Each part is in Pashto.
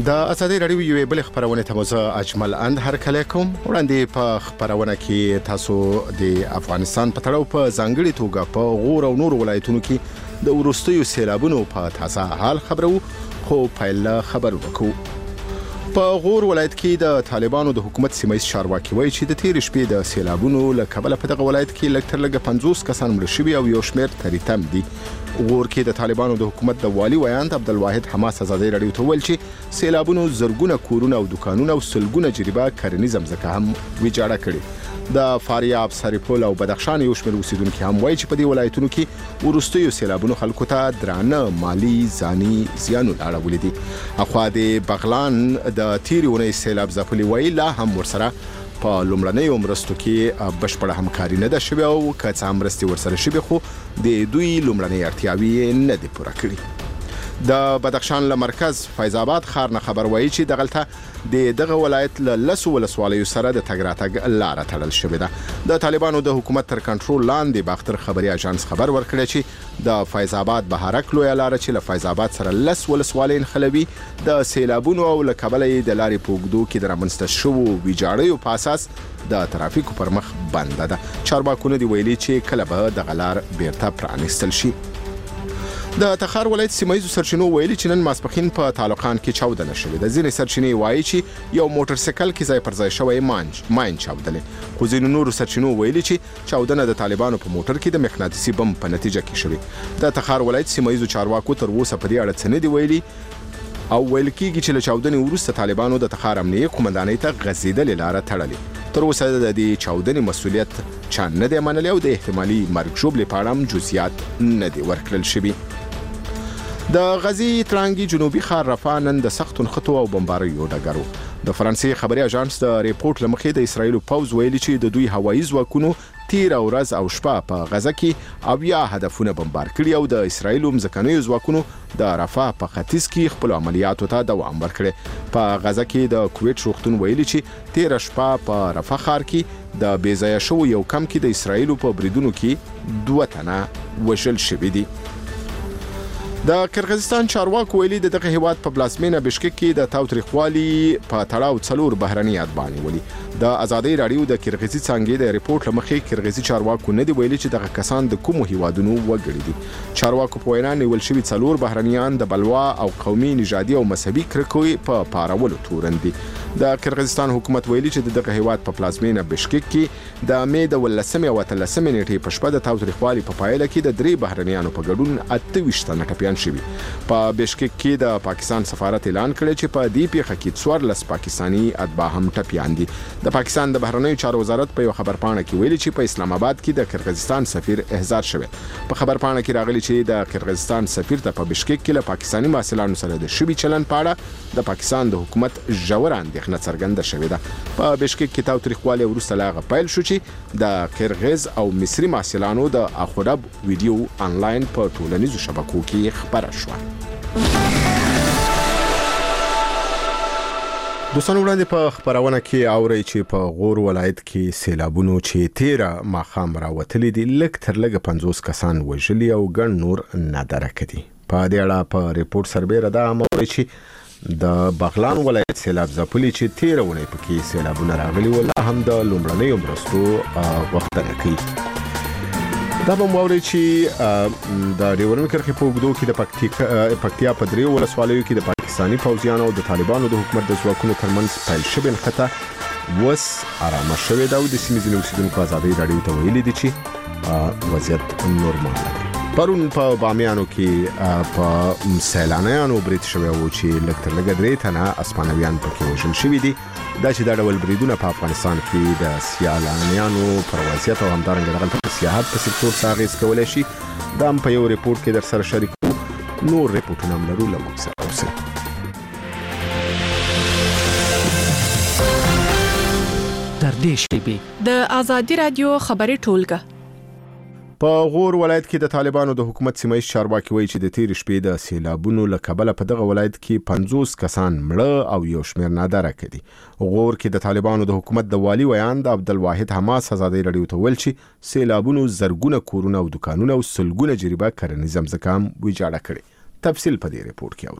د ازادي رادیو یوې بل خبرونه ته مزه اجمل اند هرکلی کوم. وړاندې په خبرونه کې تاسو د افغانستان په تړاو په ځانګړي توګه په غور او نور ولایتونو کې د وروستیو سیلابونو په تازه حال خبرو خو پیل خبر وکړو. په غور ولایت کې د طالبانو د حکومت سیمایي چارواکي وایي چې د تیر شپې د سیلابونو له کبله په دغه ولایت کې لږ تر لږه 50 کسان مړه شوي او یو شمېر تریتم دي. غور کې د طالبانو د حکومت د والي ویاند عبدالواحد حماس ازادي رادیو ته ویل چې سیلابونو زرګونه کورونه او دکانونه او سلګونه جریبه کرنیز ځمکه هم ویجاړه کړې. د فاریاب، سرپل او بدخشان یو شمېر اوسیدونکو هم وایي چې په دې ولایتونو کې ورستیو سیلابونو خلکو ته درانه مالی ځاني زیانونه اړولي دي. اخوا د بغلان د تیرونې سیلاب ځپلي وایي لا هم ورسره په لومړنیو مرستو کې بشپړه همکاري نه ده شوې او که څه هم مرستې ورسره شوې خو د دوی لومړنۍ اړتیاوې نه دي پوره کړي. د بدخشان له مرکز فیض آباد ښار نه خبر وایي چې دغلته دغه ولایت له 10 ولسوالیو سره د تګ راتګ لاره تړل شوې ده. د طالبانو د حکومت تر کنټرول لاندې باختر خبري اژانس خبر ورکړی چې د فیض آباد بهارک لویه لاره چې له فیض آباد سره 10 ولسوالۍ نښلوي د سیلابونو او له کبله د لارې په اوږدو کې د رامنځته شوو ویجاړیو په اساس د ترافیکو پر مخ بنده ده. چارواکو دي ویلي چې کله به دغه لار بیرته پرانیستل شي. د تخار ولایت سیمایي سرچینو ویلي چې نن ماسپخین په تعلقان کې چاودنه شوې ده. ځینې سرچینې وایي چې یو موټر سایکل کې ځای پر ځای شوی ماین چاودلې، خو ځینې نورو سرچینو ویلي چې چاودنه د طالبانو په موټر کې د مقناطیسي بم په نتیجه کې شوې. د تخار ولایت سیمایي چارواکو تر اوسه په دې اړه څه نه دي ویلي او ویل کېږي چې له چاودنې وروسته طالبانو د تخار امنیه قومندانۍ ته غځېدلې لاره تړلې. تر اوسه د دې چاودنې مسؤلیت چا نه دی منلی او د احتمالي مرګ ژوبلې په اړه هم جزئیات نه دي ورکړل شوي. د غزي ترانګي جنوبي ښار رفح نن د سختو نښتو او بمباریو ډګر و. د فرانسې خبري اژانس د ریپورت له مخې د اسرایل پوځ ویلي چې د دوی هوایي ځواکونو تیر ورځ او شپه په غزه کې اویا هدفونه بمبار کړي او د اسرایل ځمکنیو ځواکونو د رفح په ختیځ کې خپل عملیاتو ته دوام ورکړي. په غزه کې د کویټ روغتون ویلي چې تیر شپه په رفح ښار کې د بیځایه شو یو کم کې د اسرایل په بریدونو کې 2 تنه وژل شوي دي. د قرغیزستان چارواکو ویلي د دغه هیواد په پلازمینه بشکک کې د تاوتریخوالي په تړاو 4 بهرني اتباع ولي. د ازادي رادیو د قرغیزي څنګه د ریپورت لمخې قرغیزي چارواکو نه دی ویلي چې دغه کسان د کومو هیوادونو وګړي دي. چارواکو په وینا نیول شوي 4 بهرنیان د بلوا او قومي نژادي او مذهبي کرکوي په پارولو تورن دي. د قرغیزستان حکومت ویلي چې دغه هیواد په پلازمینه بشکک کې د مې د 18 او 13 نیټې په شپه د تاوتریخوالي په پایله کې د 3 بهرنیانو په ګډون 28 تنه ټپیان شوي. په بشکک کې د پاکستان سفارت اعلان کړی چې په دې پیښه کې 14 پاکستانی اتباع هم ټپیان دي. د پاکستان د بهرنیو چارو وزارت په یو خبرپاڼه کې ویلي چې په اسلام آباد کې د قرغیزستان سفیر احضار شوی. په خبرپاڼه کې راغلي چې د قرغیزستان سفیر ته په بشکک کې له پاکستانی محصلانو سره د شوی چلن په اړه د پاکستان د حکومت ژور اندېښنه څرګنده شوې ده. په بشکک کې تاوتریخوالي وروسته لاغه پیل شو چې د قرغیز او مصري محصلانو د اخورب ویډیو انلاین په ټولنیزو شبکو کې خبره شو. دوستان وړاندې په خبرونه کې اوري چې په غور ولایت کې سیلابونو چې 13 ماخام راوتلي دي لږ تر لږه 50 کسان وژلي او ګڼ نور نادره کړي. په دې اړه په ریپورت سربېره دا امر چې د بغلان ولایت سیلاب ځپلي چې 13 ونې پکې سیلابونه راغلي ولا هم د لومړنیو مرستو غوښتنه کوي. دا به موري چې د ډیورن کرخي په وګړو کې د پکتیا په 3 ولسوالیو کې د پاکستانی پوځیانو او د طالبانو د حکومت د ځواکونو ترمنځ پیل شوې نښته وس آرامه شوې ده او د سیمې ځینې اوسیدونکو ازادي رادیو ته ویلي دي چې وضعیت نورمال دی. پرون په بامیانو کې په سیلانیانو برید شوی و چې لږ تر لږه 3 تنه اسپانویان پکې وژل شوي دي. دا چې دا ډول بریدونه په افغانستان کې د سیلانیانو پر وضعیت او همدارنګه دغه سیاحت په سکتور څخه اغېز کولی شي. دا هم په یو ریپورت کې در سره شریکو. نور ریپورتونه هم لرو، له موږ سره اوسئ. تر دې شپې د ازادي رادیو خبري ټولګه. په غور ولایت کې د طالبانو د حکومت سیمایي چارواکي وایي چې د تیر شپې د سیلابونو له کبله په دغه ولایت کې 50 کسان مړه او یو شمېر نادره کړي. غور کې د طالبانو د حکومت د والي ویاند عبدالواحد حماس ازادي رادیو ته ویل چې سیلابونو زرګونه کورونه او دکانونه او سلګونه جریبه کرنیز ځمکه هم ویجاړه کړي. تفصیل په دې ریپورت کې اورو.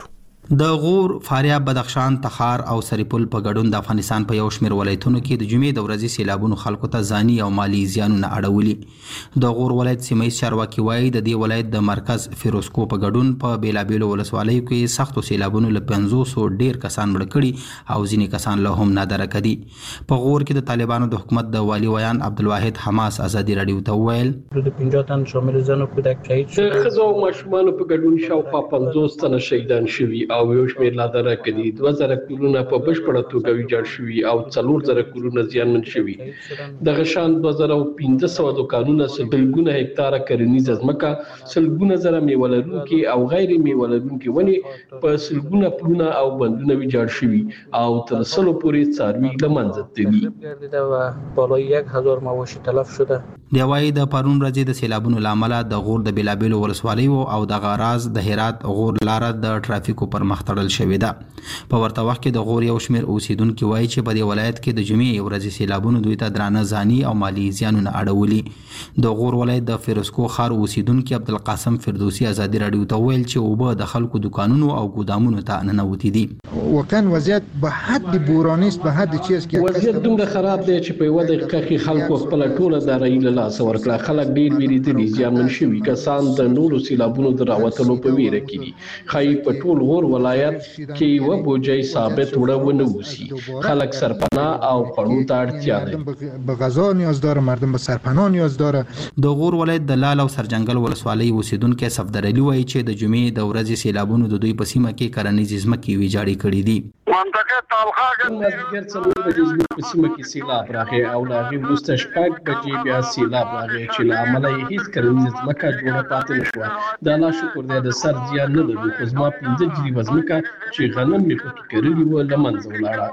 د غور، فاریاب، بدخشان، تخار او سرپل په ګډون د افغانستان په یو شمېر ولایتونو کې د جمعې د ورځې سیلابونو خلکو ته ځاني او مالی زیانونه اړولي. د غور ولایت سیمه‌ییز چارواکي وایي د دې ولایت د مرکز فیروزکوه په ګډون په بیلابیلو ولسوالیو کې سختو سیلابونو له 500 ډیر کسان مړه کړي او ځینې کسان له هم نادره کړي. په غور کې د طالبانو د حکومت د والی ویان عبدالواحد حماس ازادي راډیو ته وویل د 50 تن شامل زنو کودک شهید شول. د ښځو او ماشومانو په ګډون شاوخوا 50 تنه شهیدان شوي او یو شمېر لا دره کړي. 2000 کورونه په بشپړه توګه ویجاړ شوي او 4000 کورونه زیانمن شوي. دغه شان 2500 دوکانونه، سلګونه هکتاره کرنیزه ځمکه، سلګونه زره میوه لرونکي او غیر میوه لرونکي ونې، په سلګونه پلونه او بندونه ویجاړ شوي او تر سلو پورې څاروي له منځه تللي و بالای 1000 مواشی تلف شده. دی وايي د پرون ورځې د سیلابونو لامل د غور د بیلابیلو ولسوالیو او د غراز د هرات غور لاره د ټرافیکو پر مخ تړل شوې ده. په ورته وخت کې د غور یو شمېر اوسیدونکو وایي چې په دې ولایت کې د جمعې ورځې سیلابونو دوی ته درانه ځاني او مالی زیانونه اړولي. د غور ولایت د فیروزکوه ښار اوسیدونکو عبدالقاسم فردوسي ازادي راډیو ته ویل چې اوبه د خلکو دکانونو او ګودامونو ته ننوتې دي. وکن وضعیت به حد بورانی است، به حد چیز کې وضعیت دومره خراب دی چې په یوه دقیقه کې خلکو خپل ټوله دارایي له لاسه ورکړه. خلک ډیر ویریدلي، زیانمن شوي کسان د نورو سیلابونو د راوتلو په ویره کې دي. ښایي په ټول غور ولایت کې یوه بوجۍ ثابت وړه ونه وسي. خلک سرپناه او خوړو ته اړتیا لري. به غذا نیاز داره، مردم به سرپناه نیاز داره. د غور ولایت د لال او سرجنګل ولسوالۍ اوسیدونکو صفدر علي وایي چې د جمعې د ورځې سیلابونو د دوی په سیمه کې کرنیزې ځمکې ویجاړې کړې دي. منطقه طالخه مازدیګر 4 بجې زموږ په سیمه کې سیلاب راغی او له هغې وروسته 6 بجې بیا سیلاب راغی چې له امله یې هیڅ کرنیزه ځمکه جوړه پاتې نه شوه. د الله شکر دی د سر زیان نه لرو، خو زما 15 جریبه ځمکه چې غنم مې پکې کرلي وو له منځه ولاړه.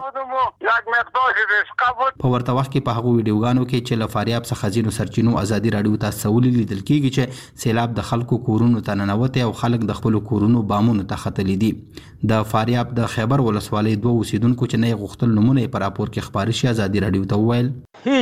په ورته وخت کې په هغو ویډیوګانو کې چې له فاریاب څخه ځینو سرچینو ازادي راډیو ته استولي لیدل کېږي چې سیلاب د خلکو کورونو ته ننوتی او خلک د خپلو کورونو بامونو ته ختلي دي. د فاریاب د خیبر ولسوالۍ 2 اوسیدونکو چې نه غوښتل نومونه یې په راپور کې خپاره شي ازادي راډیو ته وویل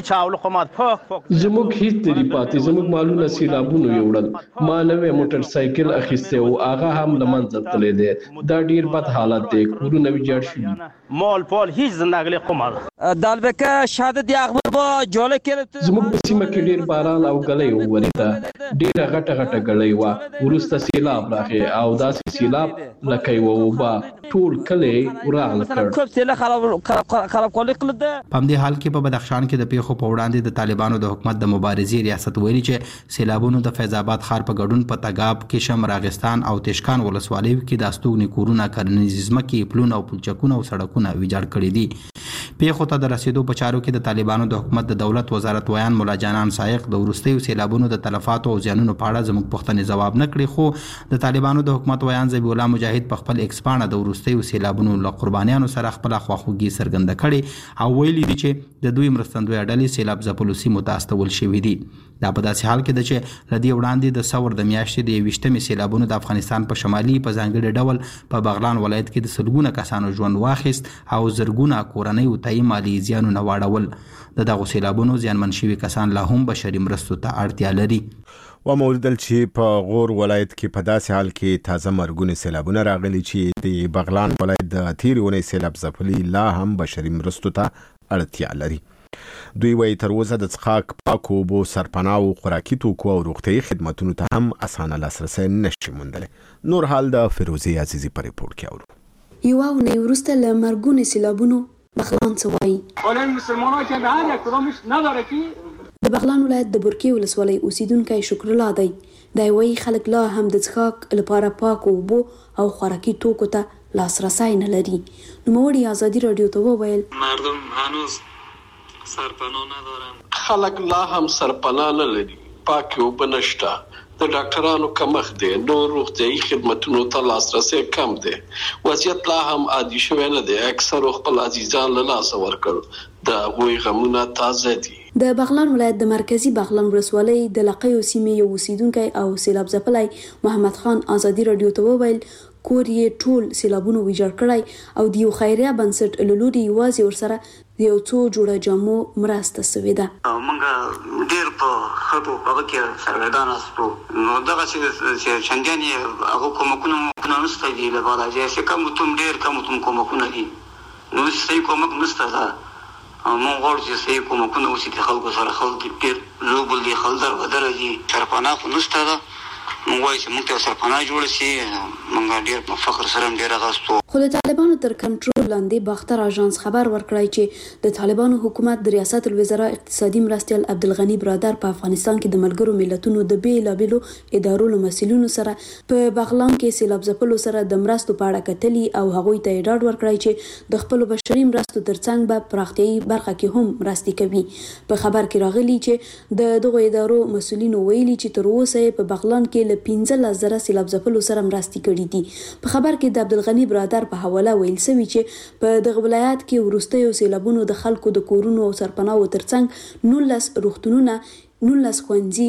زموږ هیڅ دری پاتې، زموږ مالونه سیلابونو یوړل. ما نوې موټر سایکل اخیسته او هغه هم له منځه تللی دی. دا ډیر بد حالت دی، کورونه ویجاړ شوي. مال پال هیڅ زندگی قمار دالبکه شهادت اخبار با جوړه کړه. زموږ په سیمه کې ډیر باران او غلې وورېده، ډیره غټه غلې و. ورسته سیلاب راغی او داسې سیلاب لکه یو وبا ټول کلی وران کړ. کوم سیلاب خراب کول کړل. په دې حال کې په بدخشان کې د پیښو په وړاندې د طالبانو د حکومت د مبارزې ریاست ویلي چې سیلابونو د فیض آباد ښار په ګډون په تګاب، کشم، راغستان او تشکان ولسوالیو کې د استوګنې کورونه، کرنیزې ځمکې، پلونه او پلچکونه او سړکونه ویجاړ کړي دي. پیښو ته د رسیدو په چارو کې د طالبانو د حکومت د دولت وزارت ویان مولا جانان سایق د وروستیو سیلابونو د تلفاتو او زیانونو په اړه زموږ پوښتنې ځواب نه کړي، خو د طالبانو د حکومت ویان ذبیح الله مجاهد په خپل ایکس پاڼه د وروستیو سیلابونو له قربانیانو سره خپل خواخوږي څرګنده کړي او ویلي دي چې د دوی مرستندویه ډلې سیلاب ځپلو سیمو ته استول شوي دي. دا په داسې حال کې ده چې له دې وړاندې د ثور د میاشتې د 21مې سیلابونو د افغانستان په شمالي په ځانګړي ډول په بغلان ولایت کې د سلګونه کسانو ژوند واخیست او زرګونه کورنۍ ته مالي زیانونه واړول. د دغو سیلابونو زیانمن شوي کسان لا هم بشري مرستو ته اړتیا لري. ومولیدل چې په غور ولایت کې په داسې حال کې تازه مرګونې سیلابونه راغلي چې د بغلان ولایت د تیرې اونۍ سیلاب ځپلي لا هم بشري مرستو ته اړتیا لري. دوی وایي تر اوسه د څښاک پاکو اوبو، سرپناه او خوراکي توکو او روغتیايي خدمتونو ته هم اسانه لاسرسی نشي موندلی. نور حال د فیروزي عزیزي په ریپورټ کې اورو. یوه اونۍ وروسته له مرګونې سیلابونو بغلان څه وایي. د بغلان ولایت د برکې ولسوالۍ اوسیدونکی شکر الله دی. دی وایي خلک لا هم د څښاک لپاره پاکو اوبو او خوراکي توکو ته لاسرسی نه لري. نوموړي ازادي راډیو ته وویل مردم هنوز سرپناه ندارن. خلک لا هم سرپناه نه لري، پاکې اوبه نشته، د ډاکټرانو کمښت دی، نور روغتیايي خدمتونو ته لاسرسی کم دی. وضعیت لا هم عادي شوی نه دی. اکثرو خپل عزیزان له لاسه ورکړل. د هغوی غمونه تازه دي. د بغلان ولایت د مرکزی بغلان ولسوالۍ د لقیو سیمې یو اوسیدونکی او سیلاب ځپلی محمد خان ازادي راډیو ته وویل کور یې ټول سیلابونو ویجاړ کړی او د یو خیریه بنسټ له لوري یوازې ورسره د یو څو جوړه جامو مرسته سوې ده. موږ ډېر په ښه په هغه کې سرګردانه شوو. نو دغسې چې چندانې هغه کومکونه مو کومکونه نشته دي له بالاجي چې کوم ډېر کوم کومکونه دي نو صحیح کومک نشته ده مونږ غواړو چې صحیح کومکونه وشي د خلکو سره خلک ډېر لوبل دي خلدر ودره دي سرپناه خو نشته ده مونږ وایو چې موږ ته سرپناه جوړه شي مونږ ډېر په فخر سره ډېر اغاستو. خو د طالبانو تر کنټرول لاندې باختر اژانس خبر ورکړی چې د طالبانو حکومت د ریاست الوزرا اقتصادي مرستیال عبدالغنی برادر په افغانستان کې د ملګرو ملتونو د بیلابیلو ادارو له مسؤلینو سره په بغلان کې سیلاب ځپلو سره د مرستو په اړه کتلي او هغوی ته ډاډ ورکړی چې د خپل بشري مرستو ترڅنګ به پراختیایي برخه کې هم مرستې کوي. په خبر کې راغلي چې د دغو ادارو مسؤلینو ویلي چې تر اوسه په بغلان کې له 15,000 سیلاب ځپلو سره مرستې کړي دي. په خبر کې د عبدالغنی برادر په حواله ویل شوی چې په دغه ولایت کې وروستیو سیلابونو د خلکو د کورونو او سرپناهو ترڅنګ 19 روغتونونه 19 ښوونځي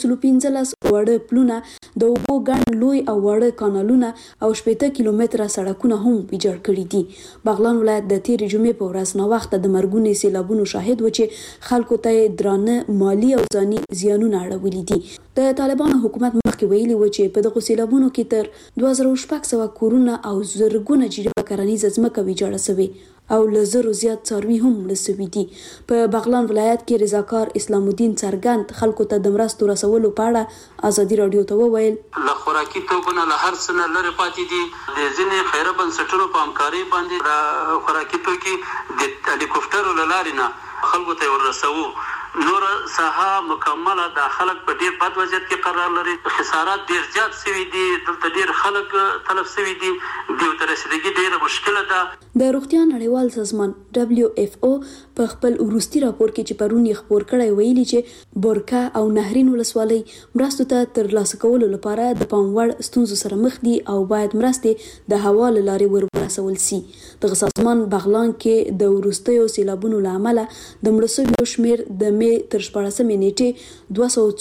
115 وړه پلونه د اوبو ګڼ لوی او وړه کانالونه او 80 کیلومتره سړکونه هم ویجاړ کړي دي. بغلان ولایت د تیرې جمعې په ورځ ناوخته د مرګونې سیلابونو شاهد و چې خلکو ته درانه مالی او ځاني زیانونه اړولي دي. د طالبانو حکومت مخکې ویلي و چې په دغو سیلابونو کې تر 2600 کورونه او زرګونه جریبه کرنیزه ځمکه ویجاړه شوې او له زرو زیات څاروي هم مړه شوي دي. په بغلان ولایت کې رضاکار اسلام الدین څرګند خلکو ته د مرستو رسولو په اړه ازادي راډیو ته وویل له خوراکي توکو نه له هر څه نه لرې پاتې دي. د ځینې خیره بنسټونو په همکارۍ باندې خوراکي توکي د هلیکوپټرو له لارې نه خلکو ته ورسوو. نور ساحه مکمله د خلک په ډیر بد وضعیت کې قرار لري. خسارات ډیر زیات شوي دي. دلته ډیر خلک تلف شوي دي. دیو ته رسیدګي ډیره مشکله ده. د روغتیا نړیوال سازمان WHO په خپل وروستي راپور کې چې پرون یې خپور کړی ویلي چې بورکا او نهرین ولسوالۍ مرستو ته ترلاسه کولو لپاره د پام وړ ستونزو سره مخ دي او باید مرستې د هوا له لارې ورسول شي. دغه سازمان بغلان کې د وروستیو سیلابونو له امله د مړه شویو شمېر د مې تر 14 نیټې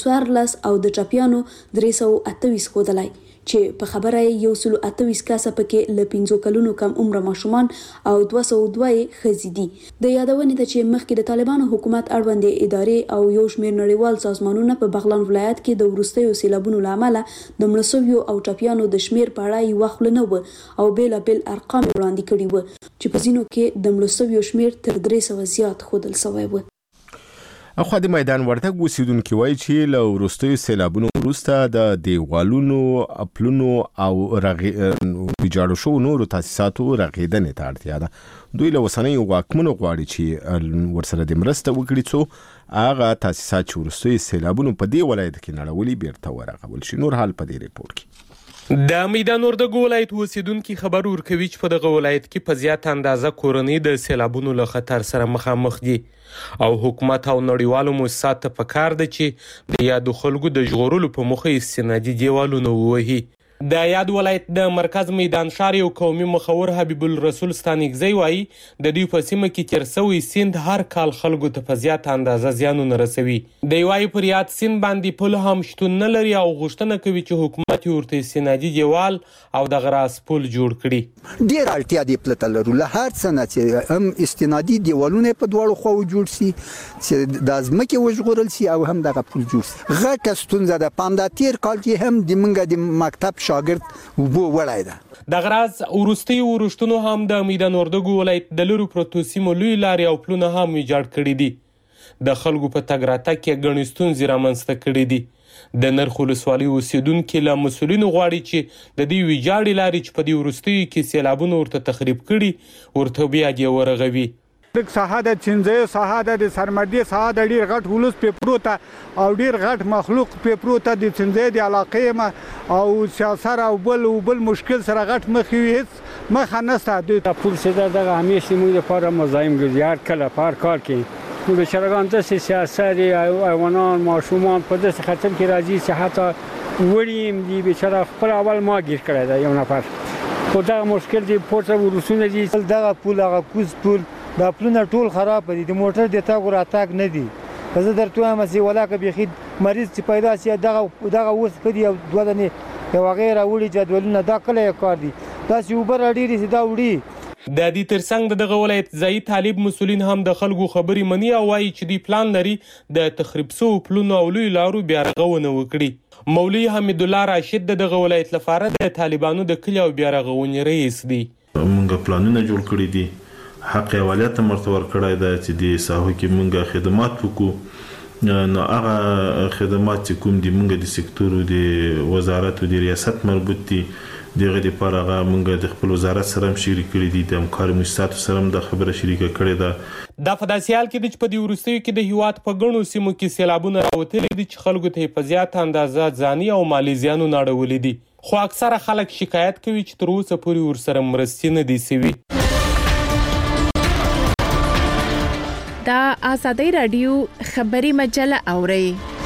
214 او د ټپیانو 328 ښودلی چې په خبره یې 128 کسه پکې له 15 کلونو کم عمره ماشومان او 202 ښځې دي. د یادونې ده چې مخکې د طالبانو حکومت اړوندې ادارې او یو شمېر نړیوال سازمانونه په بغلان ولایت کې د وروستیو سیلابونو له امله د مړه شویو او ټپیانو د شمېر په اړه یوه خوله نه وه او بېلابېل ارقام وړاندې کړي وو چې په ځینو کې د مړه شویو شمېر تر 300 زیات ښودل شوی و. اخوا د میدان وردګ اوسیدونکي وایي چې له وروستیو سیلابونو وروسته د دیوالونو پلونو او ویجاړو شوو نورو تاسیساتو رغېدنې ته اړتیا ده. دوی له اوسنیو واکمنو غواړي چې ورسره د مرسته وکړي څو هغه تاسیسات چې وروستیو سیلابونو په دې ولایت کې نړولي بیرته ورغول شي. نور حال په دې ریپورت کې د میدان وردګ ولایت اوسیدونکي خبر ورکوي چې په دغه ولایت کې په زیات اندازه کورنۍ د سیلابونو له خطر سره مخامخ دي او حکومت او نړیوالو مؤسساتو ته پکار ده چې د یادو خلکو د ژغورلو په موخه استنادي دیوالونه ووهي. د یاد ولایت د مرکز میدان شهر یو قومي مخور حبیب الرسول ستانکزی وایي د دوی په سیمه کې تیر شوی سیند هر کال خلکو ته په زیات اندازه زیانونه رسوي. دی وایي پر یاد سیند باندې پل هم شتون نه لري او غوښتنه کوي چې حکومت ورته استنادي دیوال او د غراس پل جوړ کړي. ډیر اړتیا دی پلته لرو له هر څه نه چې هم استنادي دیوالونه په دواړو خواو جوړ شي چې د ځمکې وژغورل شي او هم دغه پل جوړ شي. غټه ستونزه ده. پام دا تیر کال کې هم د منګه د مکتب شاګرد وبو وړای ده. د غراز وروستي ورشتونو هم د میدان وردګ ولایت د لرو پروتو سیمو لوی لارې او پلونه هم ویجاړ کړي دي. د خلکو په تګ راتګ کې ګڼې ستونزې رامنځته کړي دي. د نرخ ولسوالۍ اوسیدونکي له مسؤلینو غواړي چې د دې ویجاړې لارې چې په دې وروستیو کې سیلابونه ورته تخریب کړي ورته بیا دې ورغوي. د ساحه د چنځي ساحه د سرمدي ساحه د ډیر غټ ولوس په پروته او ډیر غټ مخلوق په پروته د چنځي د علاقې او سیاست او بل مشکل سره غټ مخې هیڅ مخ نه ستاسو د پولیسو دغه همیشه موږ لپاره مزاحم ګرځي کله پر کار کې نو بشرګان د سیاست او ایوانان ماشومان په داسې خطر کې راځي چې حتی وړیم دی بشرا خپل اول ما گیر کړی دا یو نفر خو دا مشکل دی پورته ورسونه دي دغه پول هغه کوز پول دا پلونه ټول خراب دي. د موټر د تاګ راتاګ نه دي. زه درته وایم چې ولاکه بيخي مریض چې پیدا شي دغه اوس کدي او دوه دنه یو غیر وړي جدولونه دا کله کار دي. دا چې اوبر اړيري دا وړي. د دې ترڅنګ دغه ولایت ځایي طالب مسؤلین هم د خلکو خبرې مني او وایي چې دوی پلان لري د تخریب شوو پلونو او لویو لارو بیا رغونه وکړي. مولوي حمید الله راشد دغه ولایت لپاره د طالبانو د کلي او بیا رغونې رئیس دی. موږ پلانونه جوړ کړي دي، حق اولایت مرته ورکړی دی چې د ساحو کې موږ خدمات وکړو. نو هغه خدمات چې کوم دي موږ د سکتورو د وزارت او د ریاست مربوط دي، دغه لپاره هغه موږ د خپل وزارت سره هم شریک کړي دي، د همکارو مؤسساتو سره هم د خبره شریکه کړې ده. دا په داسې حال کې دی چې په دې وروستیو کې د هیواد په ګڼو سیمو کې سیلابونه راوتلي دي چې خلکو ته په زیاته اندازه ځاني او مالي زیانونه اړولي دي، خو اکثره خلک شکایت کوي چې تر اوسه پورې ورسره مرستې نه دي سوي. دا آزادی رادیو خبری مجله اورئ.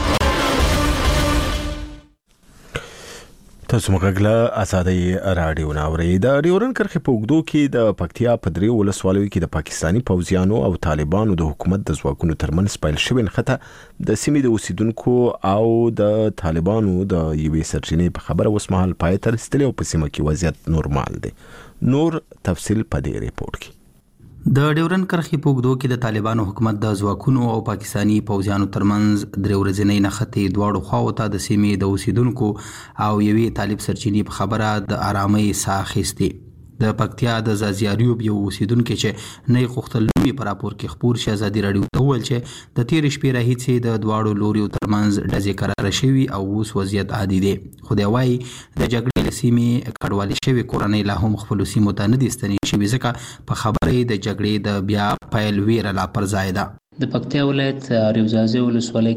تاسو مګله آزادی رادیو ناوري. د ډیورن کرښې په اوږدو کې د پکتیا په درې ولسوالیو کې د پاکستاني پوځیانو او طالبانو د حکومت د ځواکونو ترمنځ پیل شوې نښته د سیمې د اوسیدونکو او د طالبانو د یوې سرچینې په خبره اوس مهال پای ته رسېدلې او په سیمه کې وضعیت نورمال دی. نور تفصیل په دې ریپورت کې. د ډیورن کرښې په اوږدو کې د طالبانو حکومت د ځواکونو او پاکستاني پوځیانو ترمنځ درې ورځنۍ نښتې دواړو خواو ته د سیمې د اوسیدونکو او یوې طالب سرچینې په خبره د آرامۍ ساه اخیستې. د پکتیا د زازیاریوب یو اوسیدونکو چې نه غوښتل نومي په راپور کې خبر شي آزادي رادیو ته وویل چې د تیر شپې راهیسې د دواړو لوریو ترمنځ ډزې قرار شوي او اوس وضعیت عادي دی. خو دی وايي د جګړې له سیمې کډوالي شوي کورنۍ لا هم خپلو سیمو ته نه دي ستنې شوي ځکه په خبره یې د جګړې د بیا پیل ویره لا پر ځای ده. د پکتیا ولایت ریوزازي ولسوالۍ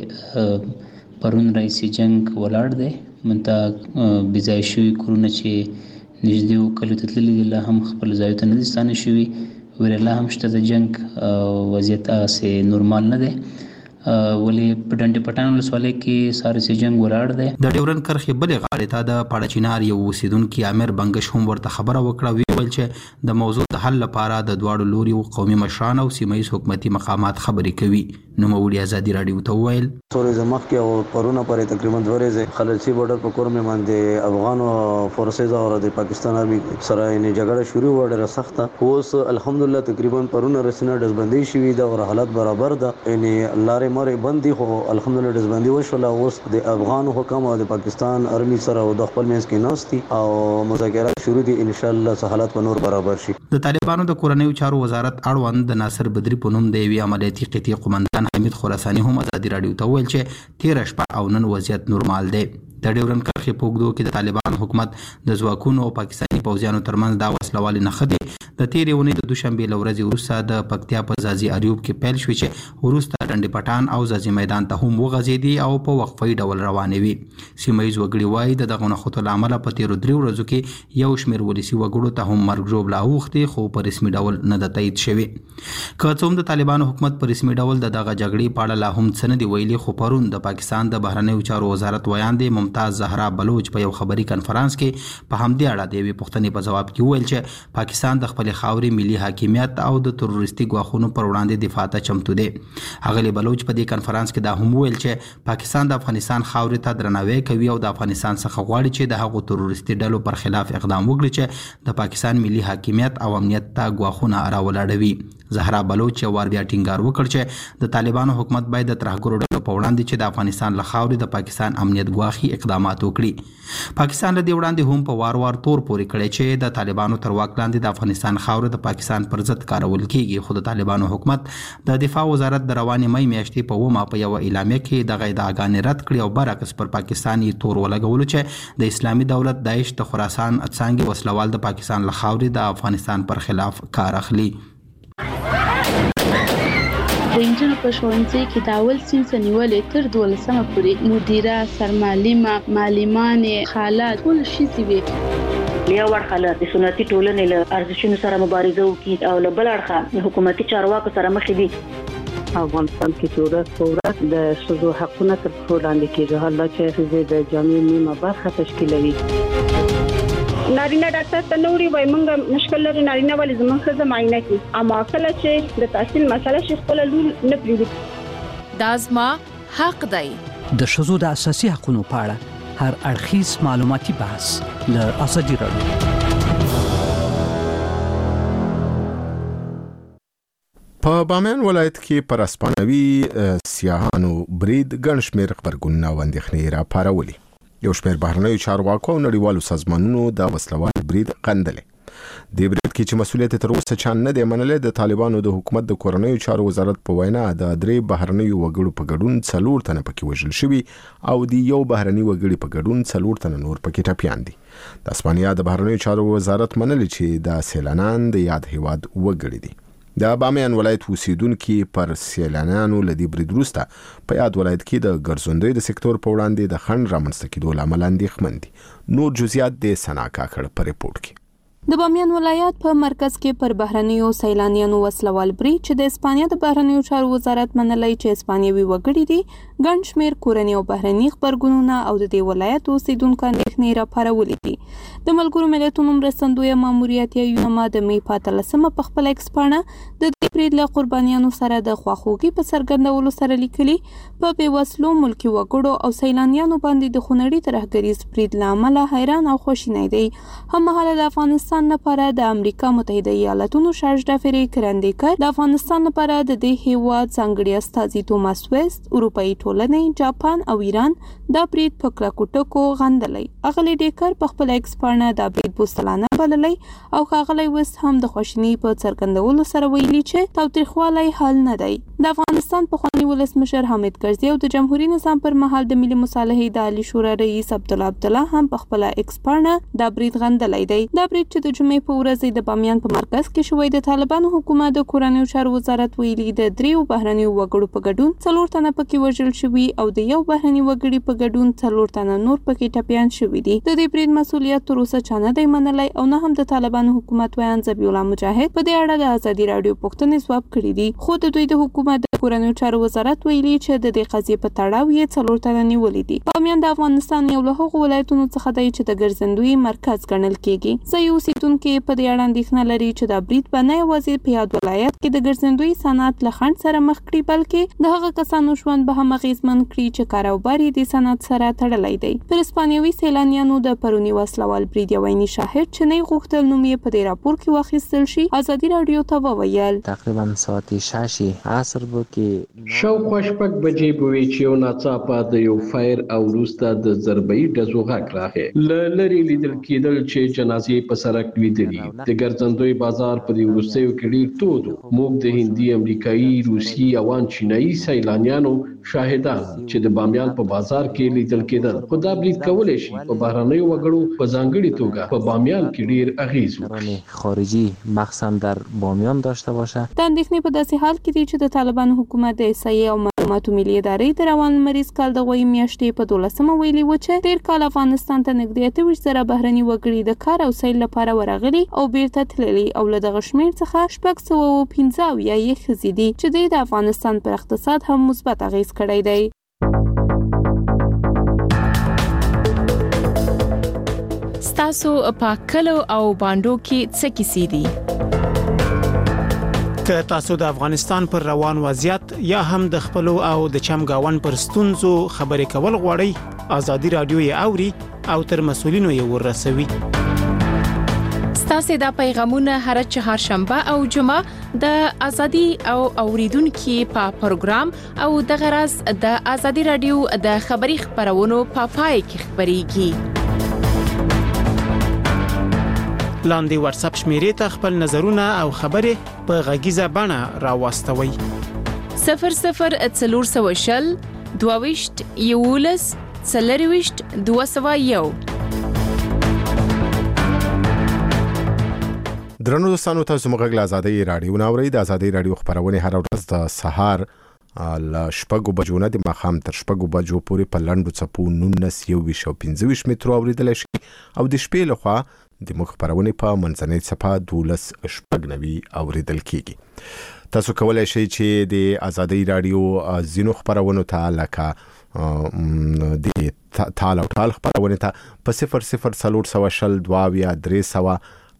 کې پرون رئیسي جنگ ولاړ دی. منته بځای شوي کورونه چې نږدې و کلیو ته تللي دي لا هم خپل ځایو ته نه دي ستانه شوي. ویره لا هم شته د جنګ وضعیت هغسې نورمال نه دی. ولې په ډنډې پټان ولسوالۍ کې سارسي جنگ ولاړ دی. د ډیورن کرښې بلې غاړې ته د پاړچینار یو اوسیدونکي عامر بنګش هم ورته خبره وکړه. ویل چې د موضوع د حل لپاره د دواړو لوریو قومي مشران او سیمه ییز حکومتي مقامات خبرې کوي. نوموړي آزادي رادیو ته وویل څو مخکې او پرونه پرې تقریبا 2 ورځې خلصي بورډر په کور مې باندې افغان فورسز او د پاکستان آرمي سره یې جګړه شروع و ډېره سخته. اوس الحمدلله تقریبا پرونه رسنه دزبندي شوې ده او حالت برابر ده، یعنی لارې مارې بندي خو الحمدلله دزبندي وشوله. اوس د افغان حکومت او د پاکستان آرمي سره او د خپل منځ کې ناستي او مذاکرات شروع دي. ان شاء الله حالت په نور برابر شي. د طالبانو د کورنیو چارو وزارت اړوند د ناصر بدری په نوم د یوې عملیاتي قطعې قومندان حمید خراساني هم آزادي رادیو ته وویل چې تیر شپه او نن وضعیت نورمال دی. د ډیورن کرښې په اوږدو کې د طالبانو حکومت د ځواکونو او پاکستاني پوځیانو ترمنځ دا وسلوالې نښتې د تېرې اونۍ د دوشنبې له ورځې وروسته د پکتیا په ځاځي اریوب کې پیل شوې چې وروسته ډنډې پټان او ځاځي میدان ته هم وغځېدې او په وقفه‌یي ډول روانې وې. سیمه ییز وګړي وایي د دغو نښتو له امله په تېرو 3 ورځو کې یو شمېر ولسي وګړو ته هم مرګ ژوبله اوښتې خو په رسمي ډول نه ده تایید شوې. که څه هم د طالبانو حکومت په رسمي ډول د دغه جګړې په اړه لا هم څه نه دي ویلي، خو پرون د پاکستان د بهرنیو چارو وزارت ویاندې ممتاز زهرا بلوچ په یو خبري کنفرانس کې په همدې اړه د یوې پوښتنې په جواب کې وویل چې پاکستان د خپلې خاورې ملي حاکمیت او د تروریستي ګواښونو پر وړاندې دفاع ته چمتو دی. اغلې بلوچ په دې کنفرانس کې دا هم وویل چې پاکستان د افغانستان خاورې ته درناوی کوي او د افغانستان څخه غواړي چې د هغو تروریستي ډلو پر خلاف اقدام وکړي چې د پاکستان ملي حاکمیت او امنیت ته ګواښونه راولاړوي. زهرا بلوچ یو وار بیا ټینګار وکړ چې د طالبانو حکومت باید د ترهګرو ډلو په وړاندې چې د افغانستان له خاورې د پاکستان امنیت ګواښي اقدامات وکړي. پاکستان له دې وړاندې هم په وار وار تور پورې کړی چې د طالبانو تر واک لاندې د افغانستان خاوره د پاکستان پر ضد کارول کیږي، خو د طالبانو حکومت د دفاع وزارت د روانې مې میاشتې په 9 په یو اعلامیه کې دغه ادعاګانې رد کړې او برعکس پر پاکستاني تور ولګولو چې د اسلامي دولت داعش د خراسان څانګې وسلوال د پاکستان له خاورې د افغانستان پر خلاف کار اخلي. د انجنونو په ښوونځي کې د اول صنف نیولې تر 12مه پورې مدیره، سرمعلمه، معلمانې، خاله ټول ښځې وي. یو اړخه د سنتي ټولنې له ارزښتونو سره مبارزه وکړي او له بل اړخه حکومتي چارواکو سره مخ دي. افغانستان کې چې ورځ په ورځ د ښځو حقونه تر پښو لاندې کېږي، حالا چې ښځې د جامعې نیمه برخه تشکیلوي. نارینه ډاکټر ته نوري وای مونږ مشکل لري نارینه ولې زموږ ښځه معاینه کوي، اما کله چې د تحصیل مسله شي خپل لور نه پریږدي. دا زما حق دی. د ښځو د اساسي حقوقو په اړه هر اړخیز معلوماتي بحث له ازادي رادیو. په بامیان ولایت کې پر اسپانوي سیاحانو برید ګڼ شمېر خبرګونونه او اندېښنې راپارولي. یو شمېر بهرنیو چارواکو او نړیوالو سازمانونو د وسلوال برید غندلی. د برید کې چې مسؤلیت تر اوسه چا نه دی منلی، د طالبانو د حکومت د کورنیو چارو وزارت په وینا د 3 بهرنیو وګړو په ګډون 4 تنه پکې وژل شوي او د یو بهرني وګړي په ګډون 4 تنه نور پکې ټپیان دي. د اسپانیا د بهرنیو چارو وزارت منلی چې د سیلانیان د یاد هیواد وګړي دي. د بامیان ولایت اوسیدونکو پر سیلانیانو لدی برید وروسته په یاد ولایت کې د ګرځندوی د سکتور په وړاندې د خنډ رامنځته کېدو لامل اندېښمن دي. نور جزئیات د سنا کاکړ په ریپورت کې. د بامیان ولایت په مرکز کې پر بهرنیو سیلانیانو وسلوال برید چې د اسپانیا د بهرنیو چارو وزارت منلی چې اسپانیوي وګړي دي، ګڼ شمېر کورني او بهرني خبرګونونه او د دې ولایت اوسیدونکو اندېښنې راپارولې دي. د ملګرو ملتونو مرستندویه ماموریت یا یونما د می په 13 په خپل ایکس پاڼه د دې برید له قربانیانو سره د خواخوږي په څرګندولو سره لیکلي په بېوسلو ملکي وګړو او سیلانیانو باندې د خونړي ترهګریز برید له امله حیران او خواشینی دی. هممهاله د افغانستان لپاره د امریکا متحده ایالاتونو شارژدافري کرندیکر د افغانستان لپاره د دې هیواد ځانګړي استازي توماس ویست، اروپאי ټولنې، جاپان او ایران دا برید په کلکو ټکو غندلی. اغلی ډیکر په خپل ایکس پاڼه دا برید بوستلانه بللی او ښاغلی ویست هم د خواشینۍ په څرګندولو سره ویلي چې تاوتریخوالی حل نه دی. د افغانستان پخوانی ولسمشر حامد کرزي او د جمهوریت نظام پر مهال د ملي مصالحې د عالی شورا رئیس عبدالله هم په خپل ایکس پاڼه دا برید غندلی دی. دا برید چې د جمعې په ورځ د بامیان په مرکز کې شوی، د طالبانو حکومت د کورنیو چارو وزارت ویلي د 3 بهرنیو وګړو په ګډون 4 تنه پکې وژل شوي او د یو بهرني وګړي په ګډون 4 تنه نور پکې ټپیان شوي دي. د دې برید مسؤلیت تر اوسه چا نه دی منلی او نه هم د طالبانو حکومت ویان ذبیح الله مجاهد په دې اړه د ازادي راډیو پوښتنې ځواب کړي دي. خو د دوی د حکومت د کورنیو چارو وزارت ویلي چې د دې قضیې په تړاو یې 4 تنه نیولي دي. بامیان د افغانستان یو له هغو ولایتونو څخه دی چې د ګرځندوی مرکز ګڼل کیږي. ځایي اوسیدونکي په دې اړه اندېښنه لري چې دا برید به نه یوازې په یاد ولایت کې د ګرځندوی صنعت له خنډ سره مخ کړي، بلکې د هغه کسانو ژوند به هم اغېزمن کړي چې کاروبار یې د صنعت سره تړلی دی. پر اسپانیوي سیلانیانو د پروني وسلوال برید یو عیني شاهد چې نه غوښتل نوم یې په دې راپور کې واخیستل شي ازادي راډیو ته وویل تقریبا ساعت 6 عصر بود که شاوخوا 6 بجې به وي چې یو ناڅاپه د یو فایر او وروسته د ضربه‌ای ډزو غږ راغی. له لرې لیدل کېدل چې جنازې په سړک لیدلي. د ګرځندوی بازار په دې وروستیو کې ډېر تود و. موږ د هندي، امریکایي، روسي او چینایي سیلانیانو شاهدان چې د بامیان په بازار کې لیدل کېدل. خو دا برید کولی شي په بهرنیو وګړو په ځانګړي توګه په بامیان کې ډېر اغیز وکړي. خارجي مخصوصا در بامیان داشته باشه. د اندېښنې په داسې حال کې دی چې د طالبانو حکومت د احصایې او معلوماتو ملي ادارې د روان لمریز کال د غوي میاشتې په 12 ویلي و چې تیر کال افغانستان ته نږدې 28,000 بهرني وګړي د کار او سیل لپاره ورغلي او بیرته تللي او له دغه شمېر څخه 615 یې ښځې دي چې د افغانستان پر اقتصاد هم مثبت اغیز کړی دی. ستاسو په کلو او باندو کې څه کیسې دي؟ که تاسو د افغانستان پر روان وضعیت یا هم د خپلو او د چمګاون پر ستونزو خبرې کول غواړئ، ازادي راډیو یې اوري او تر مسؤلینو یې ورسوي. ستاسو د پیغامونه هر چهارشنبه او جمعه د ازادي او اوریدونکو په پروګرام او د غرض د ازادي راډیو د خبري خبرونو په پای کې خبريږي. لاندې واتس اپ شمیرې ته خپل نظرونه او خبرې په غږیزه بڼه راوستوي. 0040 22 یولس 40 201. درنو دوستانو، تاسو موږ له ازادي راډیو ناوړي د ازادي راډیو خبرونه هر ورځ د سهار ل 6 بجو نه د ماخام تر 6 بجو پورې په لندو چپو 19 مترو اوریدل شي او د شپې لخوا د موږ خبرونه په منځنۍ صفه 12 اوریدل کیږي. تاسو کولای شئ چې د ازادي راډیو زینو خبرونه ته لکه د تال او ټال خبرونه ته په 004022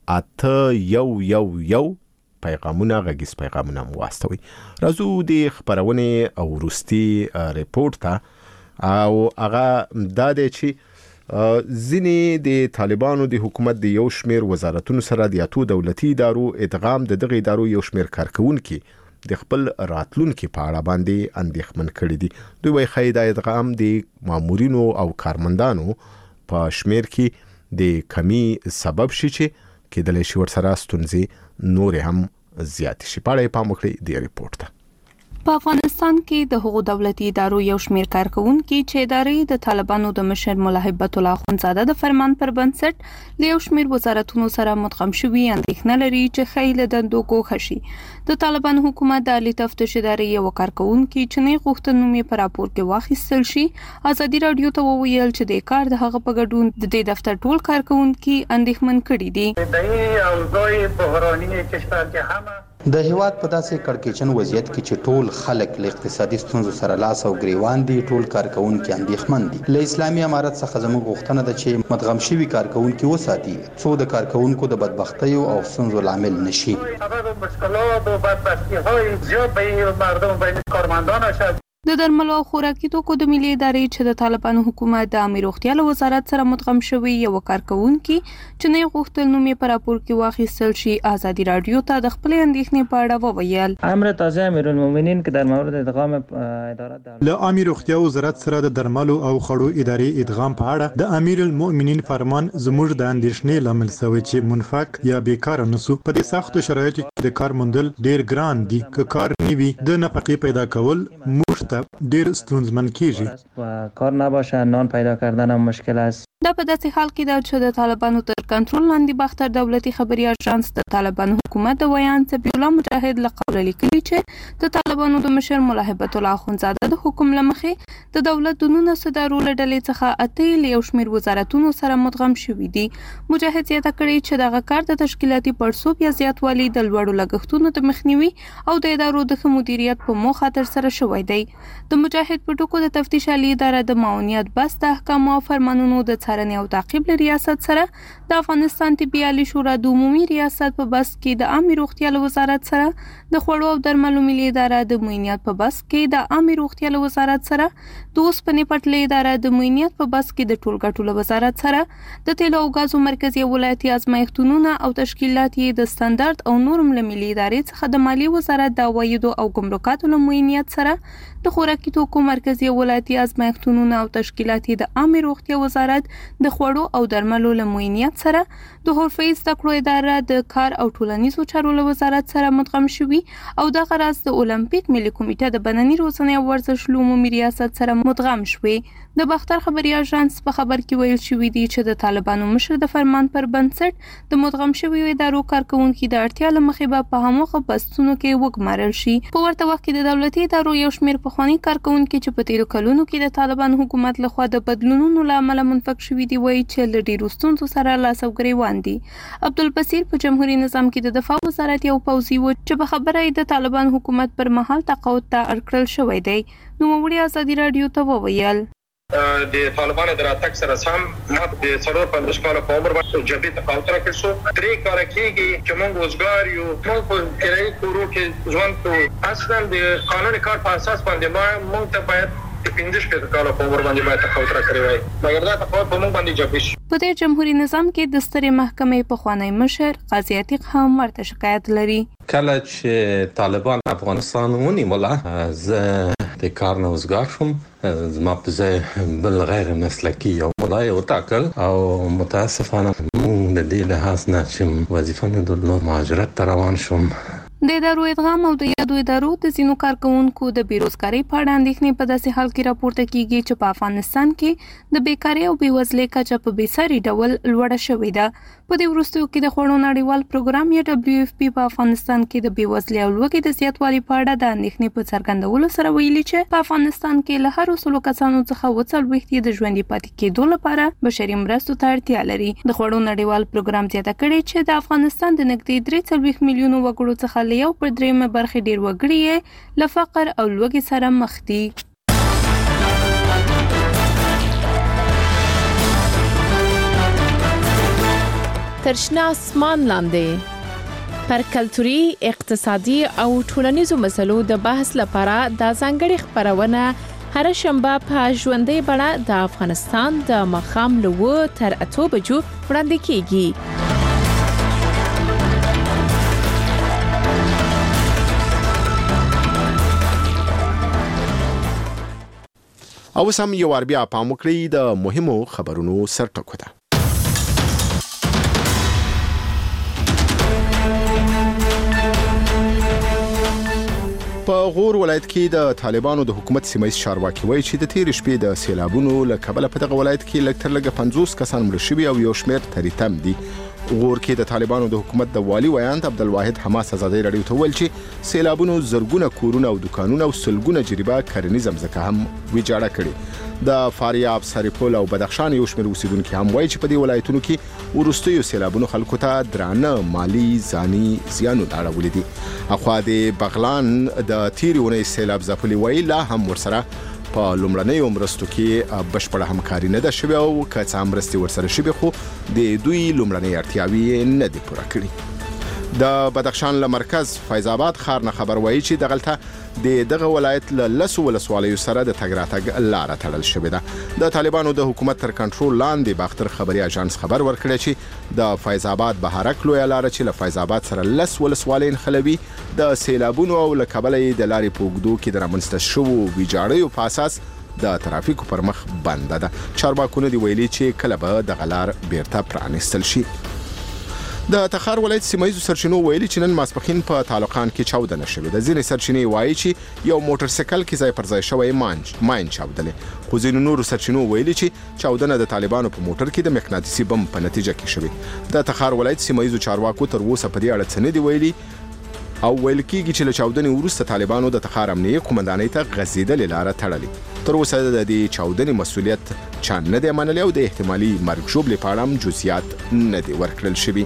301 پیغامونه غږیز پیغامونه واستوي. راځو د خبرونه او وروستي ریپورت ته او هغه دا دی چې ځینې د طالبانو د حکومت د یو شمېر وزارتونو سره د اتو دولتي ادارو ادغام د دغه ادارو یو شمېر کارکونکو د خپل راتلونکو په اړه باندې اندېښمن کړي دي. دوی وايي خای د ادغام د مامورینو او کارمندانو په شمیر کې د کمی سبب شي چې کېدلی شي ورسره ستونزې نور هم زیات شي. په اړه پام وکړئ د ریپورت ته. په افغانستان کې د هغو دولتي ادارو یو شمېر کارکونکي چې ادارې د طالبانو د مشر ملا هیبت الله اخوندزاده د فرمان پر بنسټ له یو شمېر وزارتونو سره مدغم شوي اندېښنه لري چې ښایي له دندو ګوښه شي. د طالبان حکومت د عالی تفتیش ادارې یو کارکونکي چې نه غوښتل نوم یې په راپور کې واخیستل شي ازادي رادیو ته وویل چې د کار د هغه په ګډون د دې دفتر ټول کارکونکي اندېښمن کړي دي. د اوضاع بحراني کشور کې هم د هیواد په داسې کړکېچن وضعیت کې چې ټول خلک له اقتصادي ستونزو سره لاس او ګریوان دي، ټول کارکونکي اندېښمن دي. له اسلامي امارت څخه زموږ غوښتنه ده چې مدغم شوي کارکونکي وساتي څو د کارکونکو د بدبختیو او ستونزو لامل نشي. مشکلات و بدبختی‌های زیاد به مردم بین کارمندان شد. د درملو او خوراکي توکو د ملي ادارې چې د طالبانو حکومت د عامه روغتیا له وزارت سره مدغم شوی یو کارکونکي چې نه غوښتل نوم یې په راپور کې واخیستل شي ازادي رادیو ته د خپل اندېښنې په اړه وویل. امر تازه امیرالمؤمنین که در مورد ادغام ادارات له عامه روغتیا وزارت سره د درملو او خړو ادارې ادغام په اړه د امیرالمؤمنین فرمان زموږ د اندېښنې لامل شوی چې منفق یا بیکار نسو. په دې سختو شرایطو کې د کار موندل ډیر ګران دي. که کار نیوي د نفقې پیدا کول موږ ډیر ستونزمن کیږي و کار نباشه نان پیدا کردن هم مشکل است. دا په داسې حال کې ده چې د طالبانو تر کنټرول لاندې باختر دولتي خبري اژانس د طالبانو حکومت د ویان صبی الله مجاهد له قوله لیکلي چې د طالبانو د مشر ملا هیبت الله اخوندزاده د حکم لمخې د دولت د 19 ادارو له ډلې څخه اته له یو شمېر وزارتونو سره مدغم شوي دي. مجاهد زیاته کړې چې دغه کار د تشکیلاتي پړسوب یا زیاتوالي د لوړو لګښتونو د مخنیوي او د ادارو د ښه مدیریت په موخه تر سره شوی دی. د مجاهد په ټکو د تفتیش عالی اداره د معاونیت بس د احکام او فرمانونو د څارنې او تعقیب له ریاست سره د افغانستان طبي عالی شورا د عمومي ریاست په بس کې د عامه روغتیا له وزارت سره د خوړو او درملو ملي اداره د معاینات په بس کې د عامه روغتیا له وزارت سره د اوسپنې پټلۍ اداره د معاینات په بس کې د ټولګټو له وزارت سره د تیلو او غازو مرکزي ولایتي ازمایښتونونه او تشکیلات یې د ستاندرد او نورم له ملي ادارې څخه د مالی وزارت د عوایدو او ګمرکاتو له معاینات سره د خوراکي توکو مرکزي ولایتي ازمایښتونونه او تشکیلات یې د عامه روغتیا وزارت د خوړو او درملو له معاینات سره د حرفي زده کړو اداره د کار او ټولنیزو چارو له وزارت سره مدغم شوي او د غرض د اولمپیک ملي کمیټه د بدني روزنې او ورزش عمومي ریاست سره مدغم شوي. د باختر خبري اژانس په خبر کې ویل شوی دی چې د طالبانو مشر د فرمان پر بنسټ د مدغم شوی ادارو کارکونکي د اړتیا له مخې به په هماغه بستونو کې وګمارل شي. په ورته وخت کې د دولتي ادارو یو شمېر پخواني کارکونکي چې په تیرو کلونو کې د طالبان حکومت لخوا د بدلونونو له امله منفق شوي دي وایي چې له ډېرو ستونزو سره لاس او ګریوان دي. عبدالبصیر په جمهوریت نظام کې د دفاع وزارت یو پوځي و چې په خبره یې د طالبان حکومت پر مهال تقاعد ته اړ کړل شوی دی. نوموړي ازادي رادیو ته وویل د طالبانو د راتګ سره سم ما د 45 کال په عمر باندې جبهې تقاعد راکړ شو. درې کار کېږي چې موږ وزګار یو، موږ په کرایي کورو کې ژوند کوو. اصلا د قانون کار په اساس باندې موږ ته باید د 15 کال په عمر باندې باید تقاعد راکړی وای، مګر دا تقاعد په موږ باندې جبهې شو. په دې جمهوریت نظام کې د سترې محکمې پخوانی مشر قاضي عتیق هم ورته شکایت لري. کله چې طالبان افغانستان ونیوله زه د کار نه وزګار شوم. زما په ځای بل غیر مسلکي یو ملا یې وټاکل او متاسفانه موږ د دې لحاظ نه چې وظیفه نه درلوده مهاجرت ته روان شوم. د ادارو ادغام او د یادو ادارو د ځینو کارکونکو د بیروزګارۍ په اړه اندېښنې په داسې حال کې راپورته کیږي چې په افغانستان کې د بیکارۍ او بېوزلۍ کچه په بېساري ډول لوړه شوې ده. په دې وروستیو کې د خوړو نړیوال پروګرام یا WFP په افغانستان کې د بېوزلۍ او لوږې د زیاتوالي په اړه د اندېښنې په څرګندولو سره ویلي چې په افغانستان کې له هرو 100 کسانو څخه 40 د ژوندي پاتې کېدو لپاره بشري مرستو ته اړتیا لري. د خوړو نړیوال پروګرام زیاته کړې چې د افغانستان د نږدې 43 میلیونو وګړو څخه له یو پر درېیمه برخې ډېر وګړي له فقر او لوږې سره مخ دي. تر شنه اسمان لاندې پر کلتوري، اقتصادي او ټولنیزو مسلو د بحث لپاره د ځانګړي خبرونه هر شنبه په ژوندۍ بڼه د افغانستان د ماښام له 9 تر 8 بجو وړاندې کیږي. او سم یو بیا پام وکړئ د مهمو خبرونو سرټکو ته. په غور ولایت کې د طالبانو د حکومت سیمایي چارواکي وایي چې د تیر شپې د سیلابونو له کبله په دغه ولایت کې لږ تر لږه 50 کسان مړه شوي او یو شمېر تریتم دي. غور کې د طالبانو د حکومت د والی ویاند عبدالواحد حماس ازادي رادیو ته ویل چې سیلابونو زرګونه کورونه او دکانونه او سلګونه جریبه کرنیز ځمکه هم ویجاړه کړي. د فاریاب، سرپل او بدخشان یو شمېر اوسیدونکو هم وایي چې په دې ولایتونو کې ورستیو سیلابونو خلکو ته درانه مالی ځاني زیانونه اړولي دي. اخوا د بغلان د تیر ونې سیلاب ځپلي وایي لا هم ورسره په لومړنۍ مرستو کې بشپړه همکاري نه ده شوې او که څه مرستې ورسره شوې خو د دوی لومړنۍ اړتیاوې نه دي پوره کړي. د بدخشان له مرکز فیض آباد ښار نه خبر وایي چې دغلته دغه ولایت له 10 ولسوالیو سره د تګ راتګ لاره تړل شوې ده. د طالبانو د حکومت تر کنټرول لاندې باختر خبري اژانس خبر ورکړی چې د فیض آباد بهارک لویه لاره چې له فیض آباد سره 10 ولسوالۍ نښلوي د سیلابونو او له کبله د لارې په اوږدو کې د رامنځته شوو ویجاړیو په اساس د ترافیکو پر مخ بنده ده. چارواکونه دی ویلي چې کله به دغه لار بیرته پرانیستل شي. د تخار ولایت سیمایي سرچینو ویلي چې نن ماسپخین په تعلقان کې چاودنه شوې ده. ځینې سرچینې وایي چې یو موټر سایکل کې ځای پر ځای شوی ماین چاودلې، خو ځینې نورو سرچینو ویلي چې چاودنه د طالبانو په موټر کې د مقناطیسي بم په نتیجه کې شوې. د تخار ولایت سیمایي چارواکو تر اوسه په دې اړه څه نه دی ویلي او ویل کېږي چې له چاودنې وروسته طالبانو د تخار امنیه قومندانۍ ته غځېدلې لاره تړلې. تر اوسه د دې چاودنې مسؤلیت چا نه دی منلی او د احتمالي مرګ ژوبلې په اړه هم جزئیات نه دي ورکړل شوي.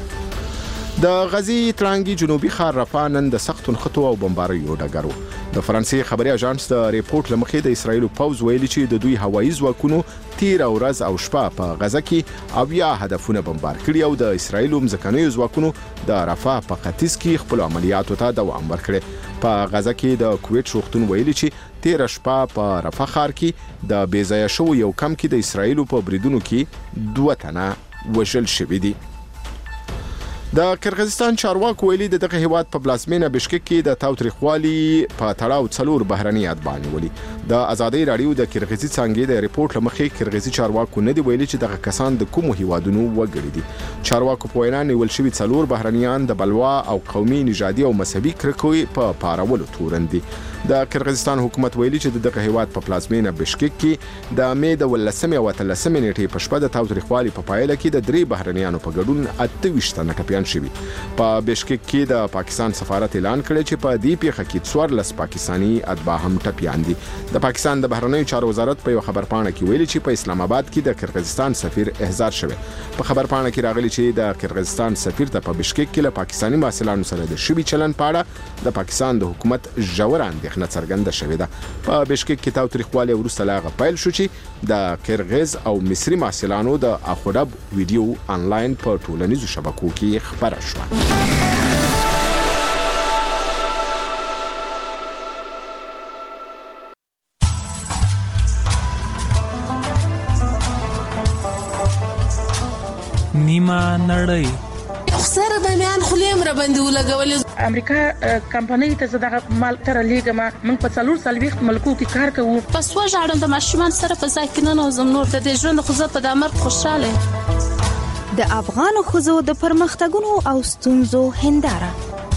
د غزي ترانګي جنوبي ښار رفح نن د سختو نښتو او بمباریو ډګرو. د فرانسې خبري اژانس د ریپورت لمخې د اسرایل پوز ویلي چې د دوی هوایي ځواکونو تیر ورځ او شپه په غزه کې اویا هدفونه بمبار کړي او د اسرایل ځمکنیو ځواکونو د رفح په ختیځ کې خپل عملیاتو ته دوام ورکړي. په غزه کې د کویت روغتون ویلي چې تیر شپه په رفح ښار کې د بیځایه شو یو کم کې د اسرایل په بریدونو کې 2 تنه وژل شوي دي. د کرغیزستان چارواکو ویلي دغه هیواد په پلازمینه بشکک کې د تاوتریخوالي په تړاو 4 بهرني اتباع ولي. د ازادي رادیو د کرغیزي څنګه د ریپورت لمخې کرغیزي چارواکو نه دی ویلي چې دغه کسان د کومو هیوادونو وګړي دي. چارواکو په وینا نیول شوی 4 بهرنیان د بلوا او قومي نژادي او مذهبي کرکوي په پارولو تورن دي. د کرغیزستان حکومت ویلي چې دغه هیواد په پلازمینه بشکک کې د مې د 13 او 13 نیټې په شپه د تاوتریخوالي په پایله کې د 3 بهرنیانو په ګډون 28 تنه ټپیان شوي. په بشکک کې د پاکستان سفارت اعلان کړی چې په دې پیښه کې 14 پاکستانی اتباع هم ټپیان دي. د پاکستان د بهرنیو چارو وزارت په یو خبرپاڼه کې ویلي چې په اسلام آباد کې د کرغیزستان سفیر احضار شوی. په خبرپاڼه کې راغلي چې د کرغیزستان سفیر ته په بشکک کې له پاکستانی محصلانو سره د شوی چلن په اړه د پاکستان د حکومت ژور اندېښنه څرګنده شوې ده. په بشکک کې تاوتریخوالي وروسته لاغه پیل شو چې د کرغیز او مصري محصلانو د اخودب ویډیو انلاین په ټولنیزو شبکو کې خبره شو. نیمه نړۍ سره د میان خلیم را باندې ولګولې. امریکا کمپنۍ ته دغه مال تر لیګه من په 440 ملکو کې کار کوو. پس وژاړم د ماشومان سره په ځای کې نه نوزم نور د ژوند خو زه په دمر خوشاله. د افغان خزو د پرمختګونو او ستونزو هنداره.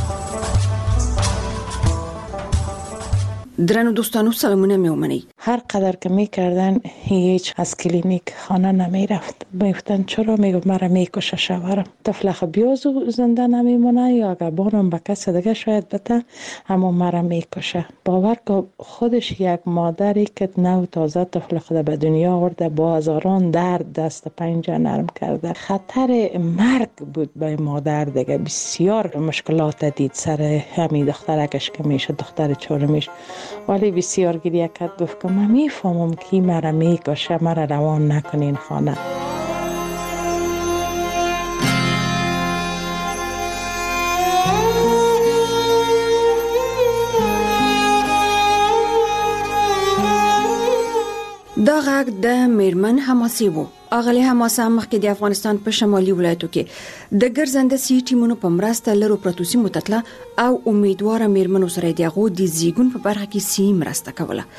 درنو دوستانو سلامونه میومنی. هر قدر که میکردن هیچ از کلینیک خانه نمیرفت. میگفتن چرا؟ میگفت مرا میکشه شوهرم. طفل خبیاز زنده نمیمونه یا اگر بانم به کس دیگه شاید بته اما مرا میکشه. باور که خودش یک مادری که نو تازه طفل خود به دنیا آورده با هزاران درد دست پنجه نرم کرده. خطر مرگ بود به مادر دیگه. بسیار مشکلات دید سر همین دخترکش که میشه دختر چهارمیش. ولی بسیار گریه کرد. گفت که من میفهمم که مرا میکشه، مرا روان نکنین خانه. دا غږ د میرمن حماسي وو. اغلی حماسه مخکې د افغانستان په شمالي ولایتو کې د ګرځنده سی ټیمونو په مرسته لرو پروتوسی متتله او امیدواره میرمنو سره دغه د زیګون په برخه کې سی مرسته کوله.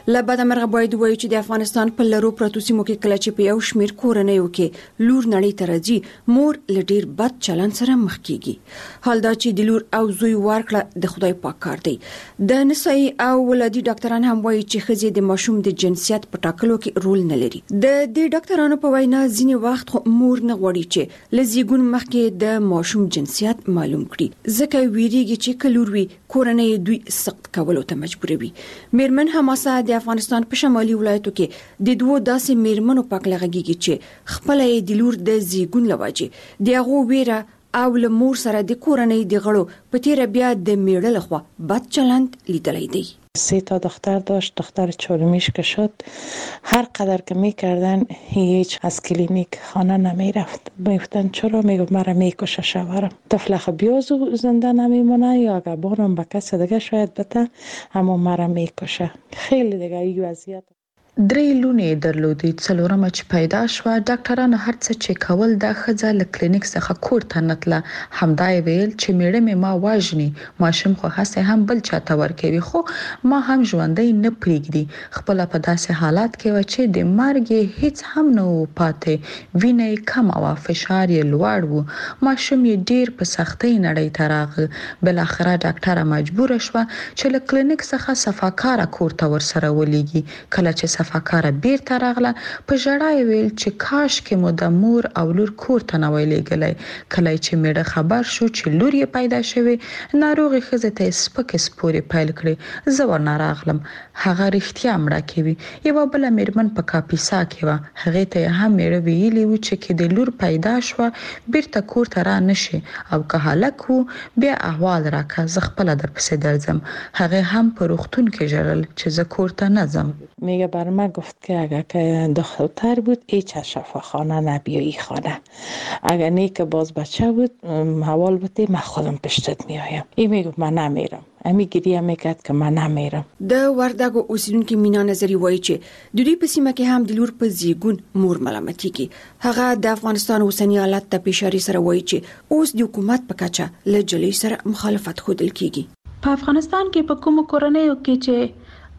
لبد مرغه باید وایي چې د افغانستان په لرو پروتو سیمو کې کله چې په یو شمیر کورنیو کې لور نړۍ ته راځي مور لډیر بد چلند سره مخ کیږي. حال دا چې د لور او زوی ورکړه د خدای پاک کار دی. د نسایي او ولادي ډاکټران هم وایي چې ښځې د ماشوم د جنسیت په ټاکلو کې رول نه لري. د دې ډاکټرانو په وینا ځینې وخت مور نه غواړي چې لزیګون مخکې د ماشوم جنسیت معلوم کړي ځکه ویریږي چې کلوروي کورنۍ دوی سخت کولو ته مجبوروي. میرمن حماسه د افغانستان په شمالي ولایتو کې د دوه داسې میرمنو پاک لغږیږي چې خپل د لور د زیګون لواجه د هغه ویره او له مور سره د کورنۍ د غړو په تیر بیا د میړه لخوا بد چلند لیدلی دی. 3 تا دختر داشت. دختر چهارمیش که شد هر قدر که میکردن هیچ از کلینیک خانه نمیرفت. میگفتن چرا؟ میگفت مرا میکشه شوهرم. طفل بیازو زنده نمیمونه یا اگه بانم به کس دیگه شاید بته اما مرا میکشه. خیلی دیگه ای وضعیت. 3 لونې درلودې. څلورمه چې پیدا شوه ډاکټرانو هر څه چې کول د ښځه له کلینیک څخه کور ته نتله. همدا یې ویل چې میړه مې ما واژني ماشوم خو هسې هم بل چاته ورکوي خو ما هم ژوندی نه پرېږدي. خپله په داسې حالات کې وه چې د مرګ هیڅ هم نه و پاتې. وینه یې کمه وه، فشار یې لوړ و، ماشوم یې ډیر په سختۍ نړۍ ته راغی. بالاخره ډاکټره مجبوره شوه چې له کلینیک څخه صفاکاره کور ته ورسره ولېږي. کله چې صفاکاره بیرته راغله په ژړا یې ویل چې کاش کې مو د مور او لور کور ته نه وای لېږلی. کله چې میړه خبر شو چې لور یې پیدا شوې ناروغې ښځې ته یې سپکې سپورې پیل کړې. زه ورنه راغلم، هغه رښتیا مړه کوي. یوه بله میرمن په کاپیسا کې وه، هغې ته یې هم میړه ویلي و چې کې د لور پیدا شوه بیرته کور ته را نشي او که هلک و بیا احوال راکه زه خپله درپسې درځم. هغې هم په روغتون کې ژړل چې زه کور ته نه ځم. میگه بر من گفت که اگر که دختر بود هیچ از شفاخانه نبیایی خانه، اگر نیک باز بچه بود حوال بودی من خودم پشتت میایم. این میگفت من نمیرم. امی گریه میکرد که من نمیرم. د وردګو اوسیدونکو مینا نظری وایي چې د دوی په سیمه کې هم د لور په زیګون مور ملامتي کی. هغه د افغانستان اوسنی حالت ته پیشاری سره وایي چې اوس د حکومت په کچه له جلۍ سره مخالفت ښودل کیږي. په افغانستان کې په کوم کورنیو کې چې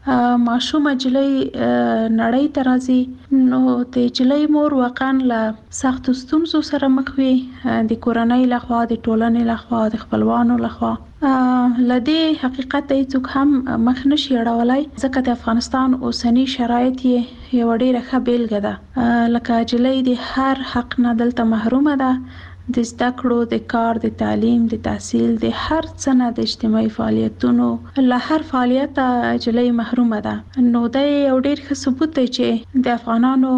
ماشومه جلۍ نړۍ ته راځي نو د جلۍ مور واقعا له سختو ستونزو سره مخ وي، د کورنۍ لخوا، د ټولنې لخوا، د خپلوانو لخوا. لدې حقیقت هیڅوک هم مخ نشي اړولای ځکه د افغانستان اوسنی شرایط یې یو ډېره ښه بیلګه ده. لکه جلۍ د هر حق نه دلته محرومه ده، د زده کړو، د کار، د تعلیم، د تحصیل، د هر څه نه، د اجتماعي فعالیتونو له هر فعالیت جلۍ محرومه ده. نو دا یو ډېر ښه ثبوت دی چې د افغانانو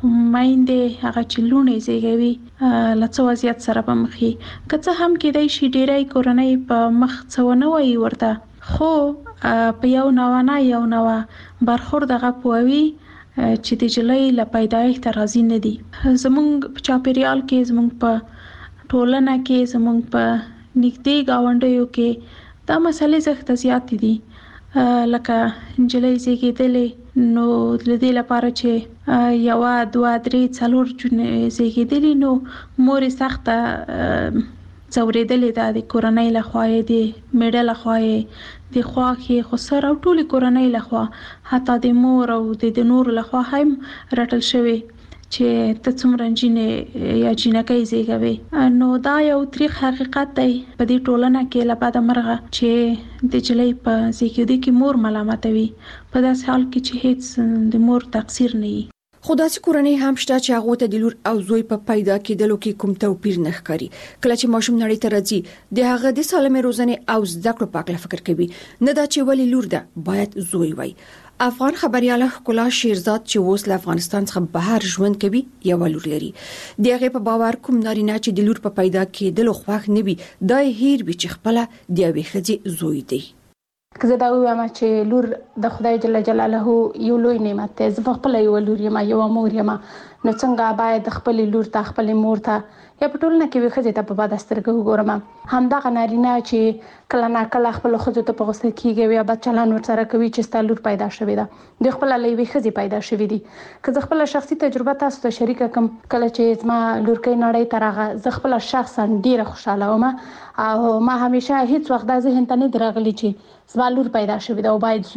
میندې هغه چې لوڼې زیږوي له څه وضعیت سره به مخ وي. که څه هم کیدای شي ډېری کورنۍ په مخ څه ونه وایي ورته خو په یو نوه برخورد هغه پوهوي چې د جلۍ له پیدایښت راضي نه دي. زمونږ په چاپیریال کې، زمونږ په ټولنه کې، زمونږ په نږدې ګاونډیو کې دا مسلې سخت زیات دي. لکه جلۍ زیږیدلې نو د دې لپاره چې 1 2 3 4 زیږیدلې نو مور سخته ځورېدلې ده د کورنۍ لخوا، د میړه لخوا، د خواښې خسر او ټولې کورنۍ لخوا، حتی د مور او د نورو لخوا هم رټل شوی چې ته څومره نجونې یا جینکۍ زیږوي. نو دا یو تریخ حقیقت دی په دې ټولنه کې له بده مرغه چې د جلۍ په زیږیدو کې مور ملامتوي په داسې حال کې چې هیڅ د مور تقصیر نه وي. خو داسې کورنۍ هم شته چې هغه ته د لور او زوی په پیدا کېدلو کې کوم توپیر نه ښکاري. کله چې ماشوم نړۍ ته راځي د هغه د سالمې روزنې او زده کړو په اړه فکر کوي، نه دا چې ولې لور ده باید زوی وي. افغان خبرياله ښکلا شیرزاد چې اوس له افغانستان څخه بهر ژوند کوي یو لور لري. د هغه په باور کوم نارینه چې د لور په پیدا کېدلو خوښ نه وي دا هیر به چې خپل د یوې ښځې زوی دی. که زه دا ووایم چې لور د خدای جل جلاله یو لوی نعمت دی، زه خپل یو لور یم، یو مور یم، نو څنګه باید خپل لور ته، خپل مور ته یا په ټولنه کې وي ښځې ته په بده سترګه وګورم. همدغه نارینه چې کله ناکله خپل ښځو ته په غوسه کېږي یا بد چلند ورسره کوي چې ستا لور پیدا شوې ده، د خپل له یوې ښځې پیدا شوې دي. که زه خپل شخصي تجربه تاسو ته شریکه کړم، کله چې زما لورکۍ نړۍ ته راغله زه خپل شخصا ډیره خوشاله وم او ما همیشه هیڅ وخت دا ذهن ته نه درغلی چې زما لور پیدا شوې ده او باید زوی وي.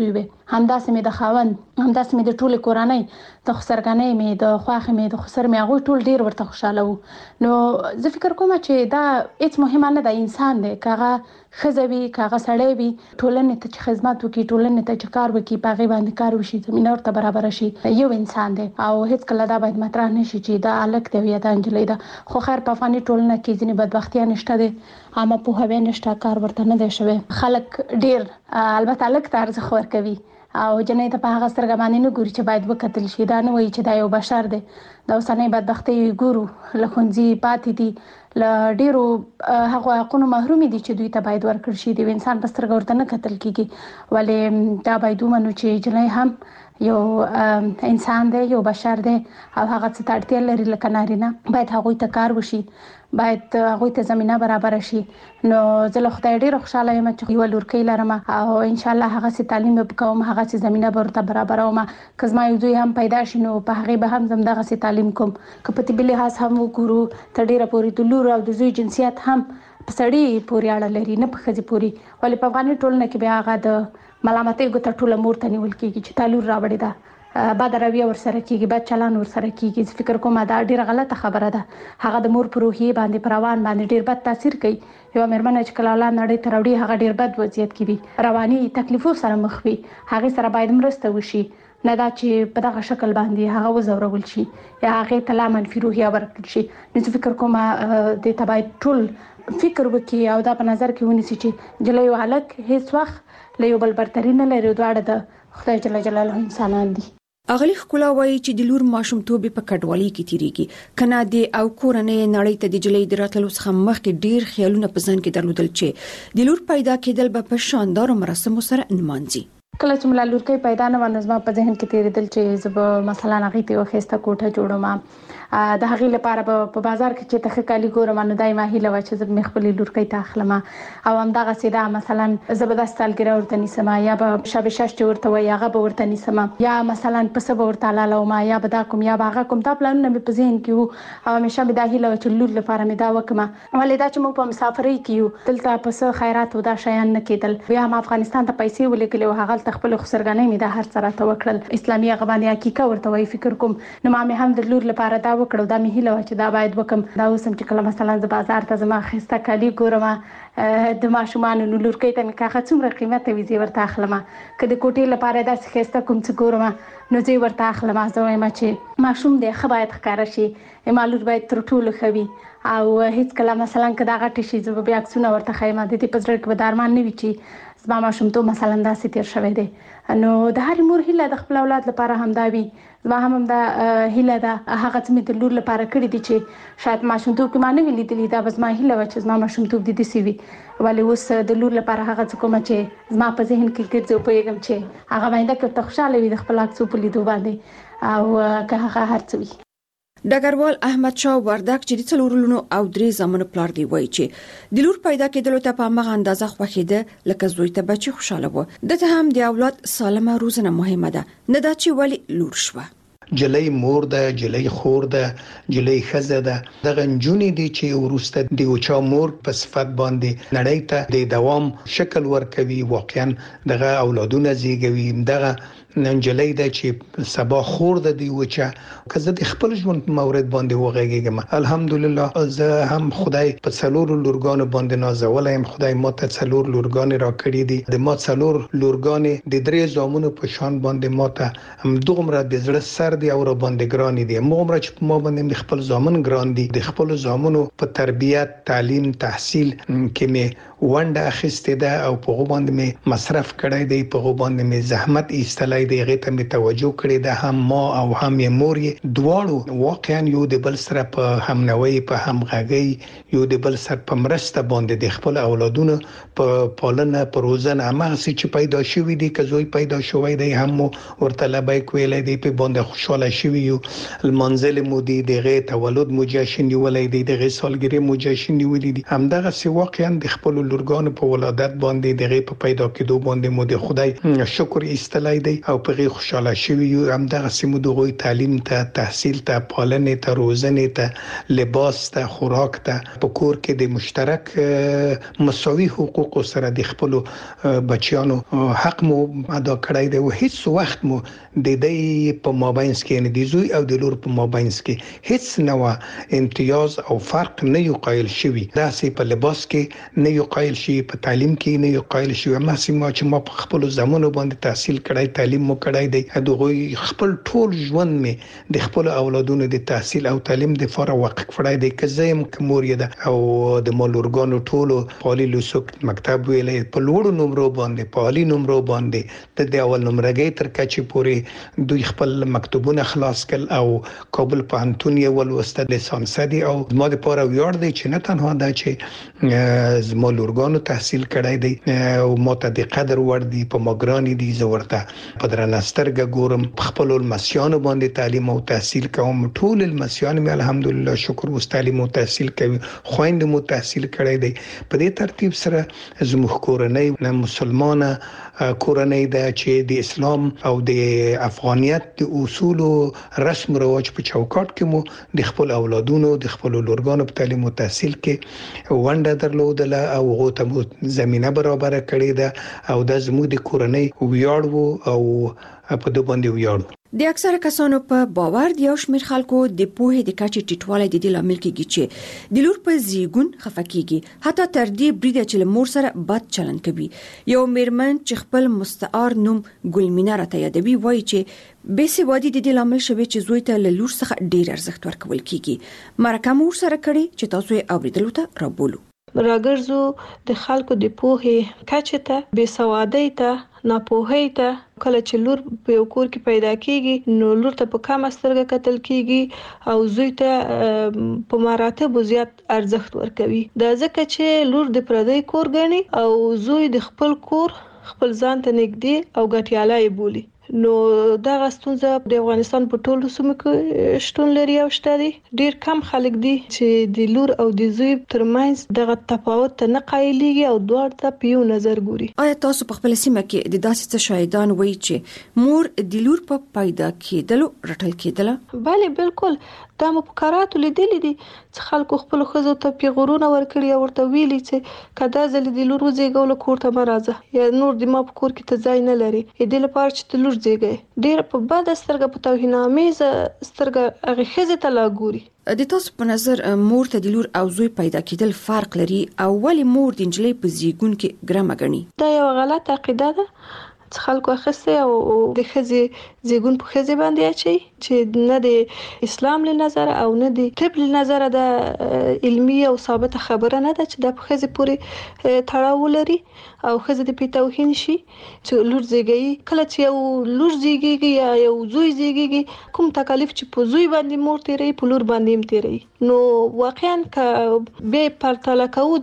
همداسې مې د خاوند همداسې مې د ټول کورنۍ د خسرګنۍ مې د خواخې مې د خسر مې هغه ټول ډیر ورته خوشاله وو. نو زه فکر کوم چې دا هیڅ مهمه نه ده، انسان دی، کاغه خزوي کاغه سړی وي، ټولنې ته چې خدمت وکړي، ټولنې ته چې کار وکړي، پاغي باندې کار وشي، زمينه ورته برابر شي، یو انسان دی او هیڅ کله دا باید مطرح نشي چې دا الک دی یا دا انجلۍ ده. خو خیر په افغاني ټولنه کې ځینې بدبختیان نشته دي، عامه پوهاوی نشته، کار ورته نه دی شوی. خلک ډیر البته الک ته ارزښت ورکوي او جنې ته په هغه سترګه باندې نه ګوري چې باید وکتل شي. دا نه وایي چې دا یو بشر دی. دا اوسنۍ بدبختي ګورو، لخونځي پاتې دي، ل ډیرو هغه حقوقو محروم دي چې دوی ته باید ورکړ شي. د انسان په سترګه ورته نه کتل کیږي، ولې دا باید ومنو چې جنې هم یو انسان دی، یو بشر دی او هغه څه ته اړتیا لري لکه نارینه. باید هغوی ته کار وشي، باید هغوی ته زمينه برابر شي. نو زه له خدای ډیر خوشاله یم چې یو لورکۍ لرم او ان شاء الله هغه سي تعلیم وکوم، هغه سي زمينه ورته برابروم. که زما یو دوی هم پیدا شي نو په هغه به هم زم دغه سي تعلیم کوم. که په طبي لحاظ هم وګورو ته ډیره پوری د لور او د زوی جنسیت هم په سړی پورې اړه لري، نه په ښځې پورې. ولې په افغاني ټولنه کې بیا هغه د ملامتۍ ګوته ټوله مور ته نیول کېږي چې تا لور راوړې ده، بد رویه ورسره کېږي، بد چلند ورسره کېږي. فکر کوم دا ډیره غلطه خبره ده. هغه د مور په روحیې باندې، پر روان باندې ډیر بد تاثیر کوي. یو مېرمن چې کله اولاد نړۍ ته راوړي هغه ډیر بد وضعیت کې وي، رواني تکلیفو سره مخ وي، هغه سره باید مرسته وشي، نه دا چې په دغه شکل باندې هغه وزورول شي یا هغه ته لا منفي روحیه ورکړل شي. نو فکر کوم د ته باید ټول فکر وکړي او دا په نظر کې ونیسي چې جلې او هلک هیڅ وخت له یو بل برتري نه لري، دواړه د خدای جل جلاله انسانان دي. اغلی خکولا وایي چې د لور ماشومتوب په کډوالۍ کې تیریږي، کنه د او کورنۍ نړۍ ته د جلې دراتلو څخه مخکې ډیر خیالونه په ځان کې درلودل چې د لور پیدا کېدل به په شاندار مراسمو سره انمانځي. کله چې ملا لورکۍ پیدا نه ونظم په ذهن کې تیریدل چې زب مثلا هغه ته وخسته کوټه جوړوم، د هغې لپاره په بازار کې چې ته کالي ګورم نو دای ما هیله و چې زه مې خپل لورکۍ ته اخلم او همدغه سیده مثلا زبردست سالګره ورته نیسم یا به شب شش ورته وي هغه به ورته نیسم یا مثلا پس به ورته لاله ما یا به دا کوم یا به هغه کوم دا پلانونه مې په ذهن کې وو او همیشه مې دا هیله و چې لور لپاره مې دا وکم. ولې دا چې موږ په مسافرۍ کې یو دلته پس خیرات و دا شیان نه کېدل، بیا هم افغانستان ته پیسې ولګلې او هغه خپل خسرګنۍ مې دا هر څه راته وکړل، اسلامي غبانې حقیقت ورته وای. فکر کوم نو ما مې هم د لور لپاره دا وکړو، دا مې هیله و چې دا باید وکم. دا اوس هم چې کله مثلا ز بازار ته زما خسته کالي ګورم د ماشومان نو لورکۍ ته مې کاغه څومره قیمت وي زی ورته اخلم، که د کوټې لپاره داسې خسته کوم څه ګورم نو زی ورته اخلم. زه وایم چې ماشوم دی ښه باید ښکاره شي، مالور باید تر ټولو ښه وي او هیڅ کله مثلا که دا غټ شي زه بیا عکسونه ورته ښیم د دې په زړه کې به د ارمان نه وي چې زما ماشومتوب مثلا داسې تیر شوی دی. نو د هر مور هیله د خپل اولاد لپاره همدا وي، زما هم دا هیله ده هغه څه مې د لور لپاره کړی دي چې شاید ماشومتوب کې ما نه وی لیدلی، دا به زما هیله وه چې زما ماشومتوب دې داسې وي. ولې اوس د لور لپاره هغه څه کومه چې زما په ذهن کې ګرځي او پوهېږم چې هغه باید ورته خوشحاله وي د خپل عکسو په لیدو باندې او که هغه هر څه وي. ډګروال احمد شاه وردک چې د څلورلونو او درې زامنو پلار دی وایي چې د لور پیدا کېدلو ته په هغه اندازه خوښیده لکه زوی ته بچي خوشاله و. دته هم د اولاد سالمه روزنه مهمه ده، نه دا چې ولی لور شوه. جلې مور ده، جلې خور ده، جلې خزه ده، دغه نجونې دي چې ورسته دی او چا مور په صفت باندې نړۍ ته د دوام شکل ورکوي، واقعا دغه اولادونه زیږوي. دغه ننجلې ده چې سبا خور ده دی او چا که زه د خپل ژوند مورد باندې وغږیږم، الحمدلله زه هم خدای په څلور لورګانو باندې نازولی یم. خدای ماته څلور لورګانې راکړي دي، د ما څلور لورګانې د درې زامنو په شان باندې ماته همدغومره د زړه سر دي او را باندې ګران دي، همغومره چې په ما باندې خپل زامن ګران دي. د خپل زامنو په تربیت، تعلیم، تحصیل کې مې ونډه اخیستې ده او په هغو باندې مې مصرف کړی دی، په هغو باندې مې زحمت ایستلی دی، هغې ته مې توجه کړې ده. هم ما او هم یې مور یې دواړو واقعا یو د بل سره په همنوۍ، په همغږۍ، یو د بل سره په مرسته باندې د خپل اولادونو په پالنه، په روزنه همغسې چې پیدا شوي دي. که زوی پیدا شوی دی هم مو ورته لبیک ویلی دی، په باندې خوشحاله شوي یو. لمانځلې مو دي، د هغې تولد مو جشن نیولی دی، د هغې سالګرې مو جشن نیولی دي. همدغسې واقعا د خپلو لورګانو په ولادت باندې دغه په پیدا کېدو باندې مو د خدای شکر ایستلای دی او په غي خوشاله شوی یو. هم دغه سیمو دغه تعلیم ته، تحصیل ته، پالنې ته، روزنې ته، لباس ته، خوراک ته په کور کې د مشترک مساوي حقوق سره د خپل بچیانو حق مو ادا کړی دی او هیڅ وخت مو د دې په مابینس کې نه دی زوی او د لور په مابینس کې هیڅ نوع امتیاز او فرق نه یو قایل شوی. داسې په لباس کې نه یو قایل شي، په تعلیم کې نه یو قایل شي. ما سیمه چې ما په خپل زمانو باندې تحصیل کړای، تعلیم مو کړای دی، دغه خپل ټول ژوند می د خپل اولادونو د تحصیل او تعلیم د فار وقف کړای دی. کزم کومور یې او د مولورګانو ټولو پالي لوسک مکتب ویلې په لوړو نمبر باندې، پالي نمبر باندې د اول نمبرګي تر کچې پورې دوی خپل مکتوبونه خلاص کړل او کابل پوهنتون یې ولوسته لیسانس دي. او ما د پاره ویاړ دی چې نه تنها دا چې زما لورګانو تحصیل کړی دی او ما ته د قدر ور دي په ماګرانی دي زورته په درنسترګه ګورم. خپل المسیان باندې تعلیم او تحصیل کوم. ټول المسیان مې الحمدلله شکر اوس تعلیم او تحصیل کوي. خويند مو تحصیل کړی دی. په دې ترتیب سره زموږ کورنۍ مسلمانه کورنۍ ده چې د اسلام او د افغانیت د اصول او رسم رواج په چوکاټ کې مو د خپل اولادونو د خپل لورګانو په تعلیم او تحصیل کې ونده درلودله او غوته زمينه برابر کړې ده او د زموږ د کورنۍ ویاړ وو او په دې باندې ویاړ. د اکثره کسانو په باور دی او شمیر خلکو د پوهې د کچې ټیټوالی د دې لامل کېږي چې د لور په زیګون خفکیږي، حتی تر دې بریده چې مور سره بد چلند کوي. یو میرمن چې خپل مستعار نوم ګلمینا راته یادوي وایي چې بېسوادي د دې لامل شوی چې زوی ته له لور څخه ډیر ارزښت ورکول کیږي. مرکه مور سره کړي چې تاسو یې اوریدلو ته رابولو. راګرځو د خلکو د پوهې کچې ته، بېسوادۍ ته، ناپوهۍ ته. کله چې لور په یو کور کې پیدا کیږي نو لور ته په کم سترګه کتل کیږي او زوی ته په مراتب زیات ارزښت ورکوي. دا ځکه چې لور د پردی کور ګڼي او زوی د خپل کور خپل ځان ته نږدې او ګټیاله بولي. نو دا غستونزه د افغانستان په ټولو سیمو کې شتون لري او شته دي. ډیر کم خلک دي چې د لور او د زوی ترمنځ دغه تفاوت نه قایلېږي او دوه ته په یو نظر ګوري. آیا تاسو په خپل سیمه کې د داسې څه شاهدان وایي چې مور د لور په پیدا کېدلو رټل کېدله؟ بله بالکل. دا مو په کاراتو لیدلې دي چې خلکو خپل خزو ته پیغورونه ورکړي او ورته ویلي چې کدا زل د لور وزېګول کور ته مرزه یا نور د ما په کور کې ته ځای نه لري. دې لپاره چې د لور زېګي ډیر په بد سترګه په توهینامیز سترګه هغه خزه ته لاګوري. د تاسو په نظر مور ته د لور او زوی پیدا کېدل فرق لري او ولی مور د نجلۍ په زیګون کې ګرامه غني؟ دا یو غلط عقیده ده چې خلکو اخسته او د خزي زیګون په خزي باندې اچي چې نه د اسلام له نظر او نه د طب له نظر د علمي او ثابت خبره نه ده چې د خزي پوری تړاو لري او خزي د پیتاوهین شي چې لور زیګي. کله چې یو لور زیګي یا یو زوی زیګي کوم تکلیف چې په زوی باندې مور تیری په لور باندې هم تیری. نو واقعا ک به پرتله کوو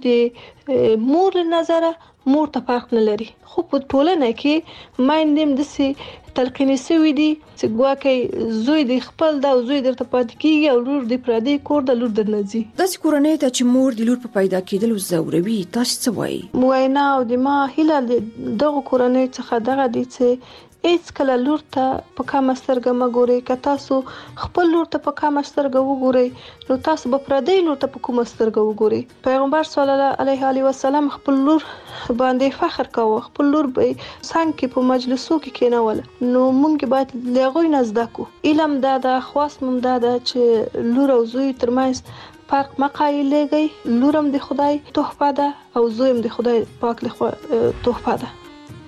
د مور له نظر مور ته فرق نه لري. خو په ټولنه کې مایندم د سي تلقیني سوي دي چې ګواکې زوی د خپل د زوی درته پات کیږي او لور د پردي کور د لور د نځي. د کورنۍ ته چې مور د لور په پیدا کېدلو زوروي تاسو څه وایي؟ موینا او د ما هیله دغه کورنۍ څخه دغه دي چې هیڅ کله لور ته په کمه سترګه مګوري. که تاسو خپل لور ته په کمه سترګه وګورئ نو تاسو به پردی لور ته په کومه سترګه وګورئ. پیغمبر صلی الله علیه وسلم خپل لور باندې فخر کاوه. خپل لور به څنګه کې په مجلسو کې کېنول. نو مونږ باید لغوی نزد کو. علم دا د خاص مم دا چې لور او زوی ترمنځ فرق مقایلېږي. لورم د خدای تحفه ده او زویم د خدای پاک له تحفه ده.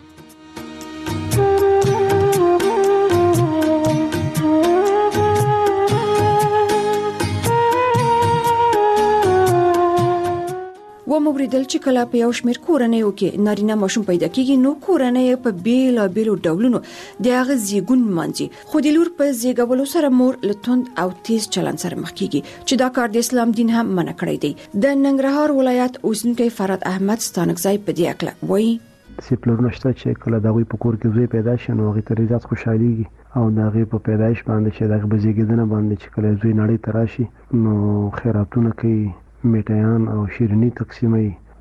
و موریدل چې کله په یو شمېر کورنیو کې نارینه ماشوم پیدا کیږي نو کورنۍ په بیلابیلو ډولونو د هغه زیګون مانځي. خو د لور په زیږولو سره مور له توند او تیز چلند سره مخ کیږي چې دا کار د اسلام دین هم منع کړی دی. د ننګرهار ولایت اوسنکی فراد احمد ستانکزی په دې اړه وایي چې پلور نشته چې کله دا وی په کور کې زوی پیدا شي نو هغه تر زیات خوشحاليږي او دا غي په پیدایش باندې چې دا بزیګیدنه باندې چې کله زوی نړۍ تراشي نو خیراتونه کوي، میټیان او شیرینی تقسیمي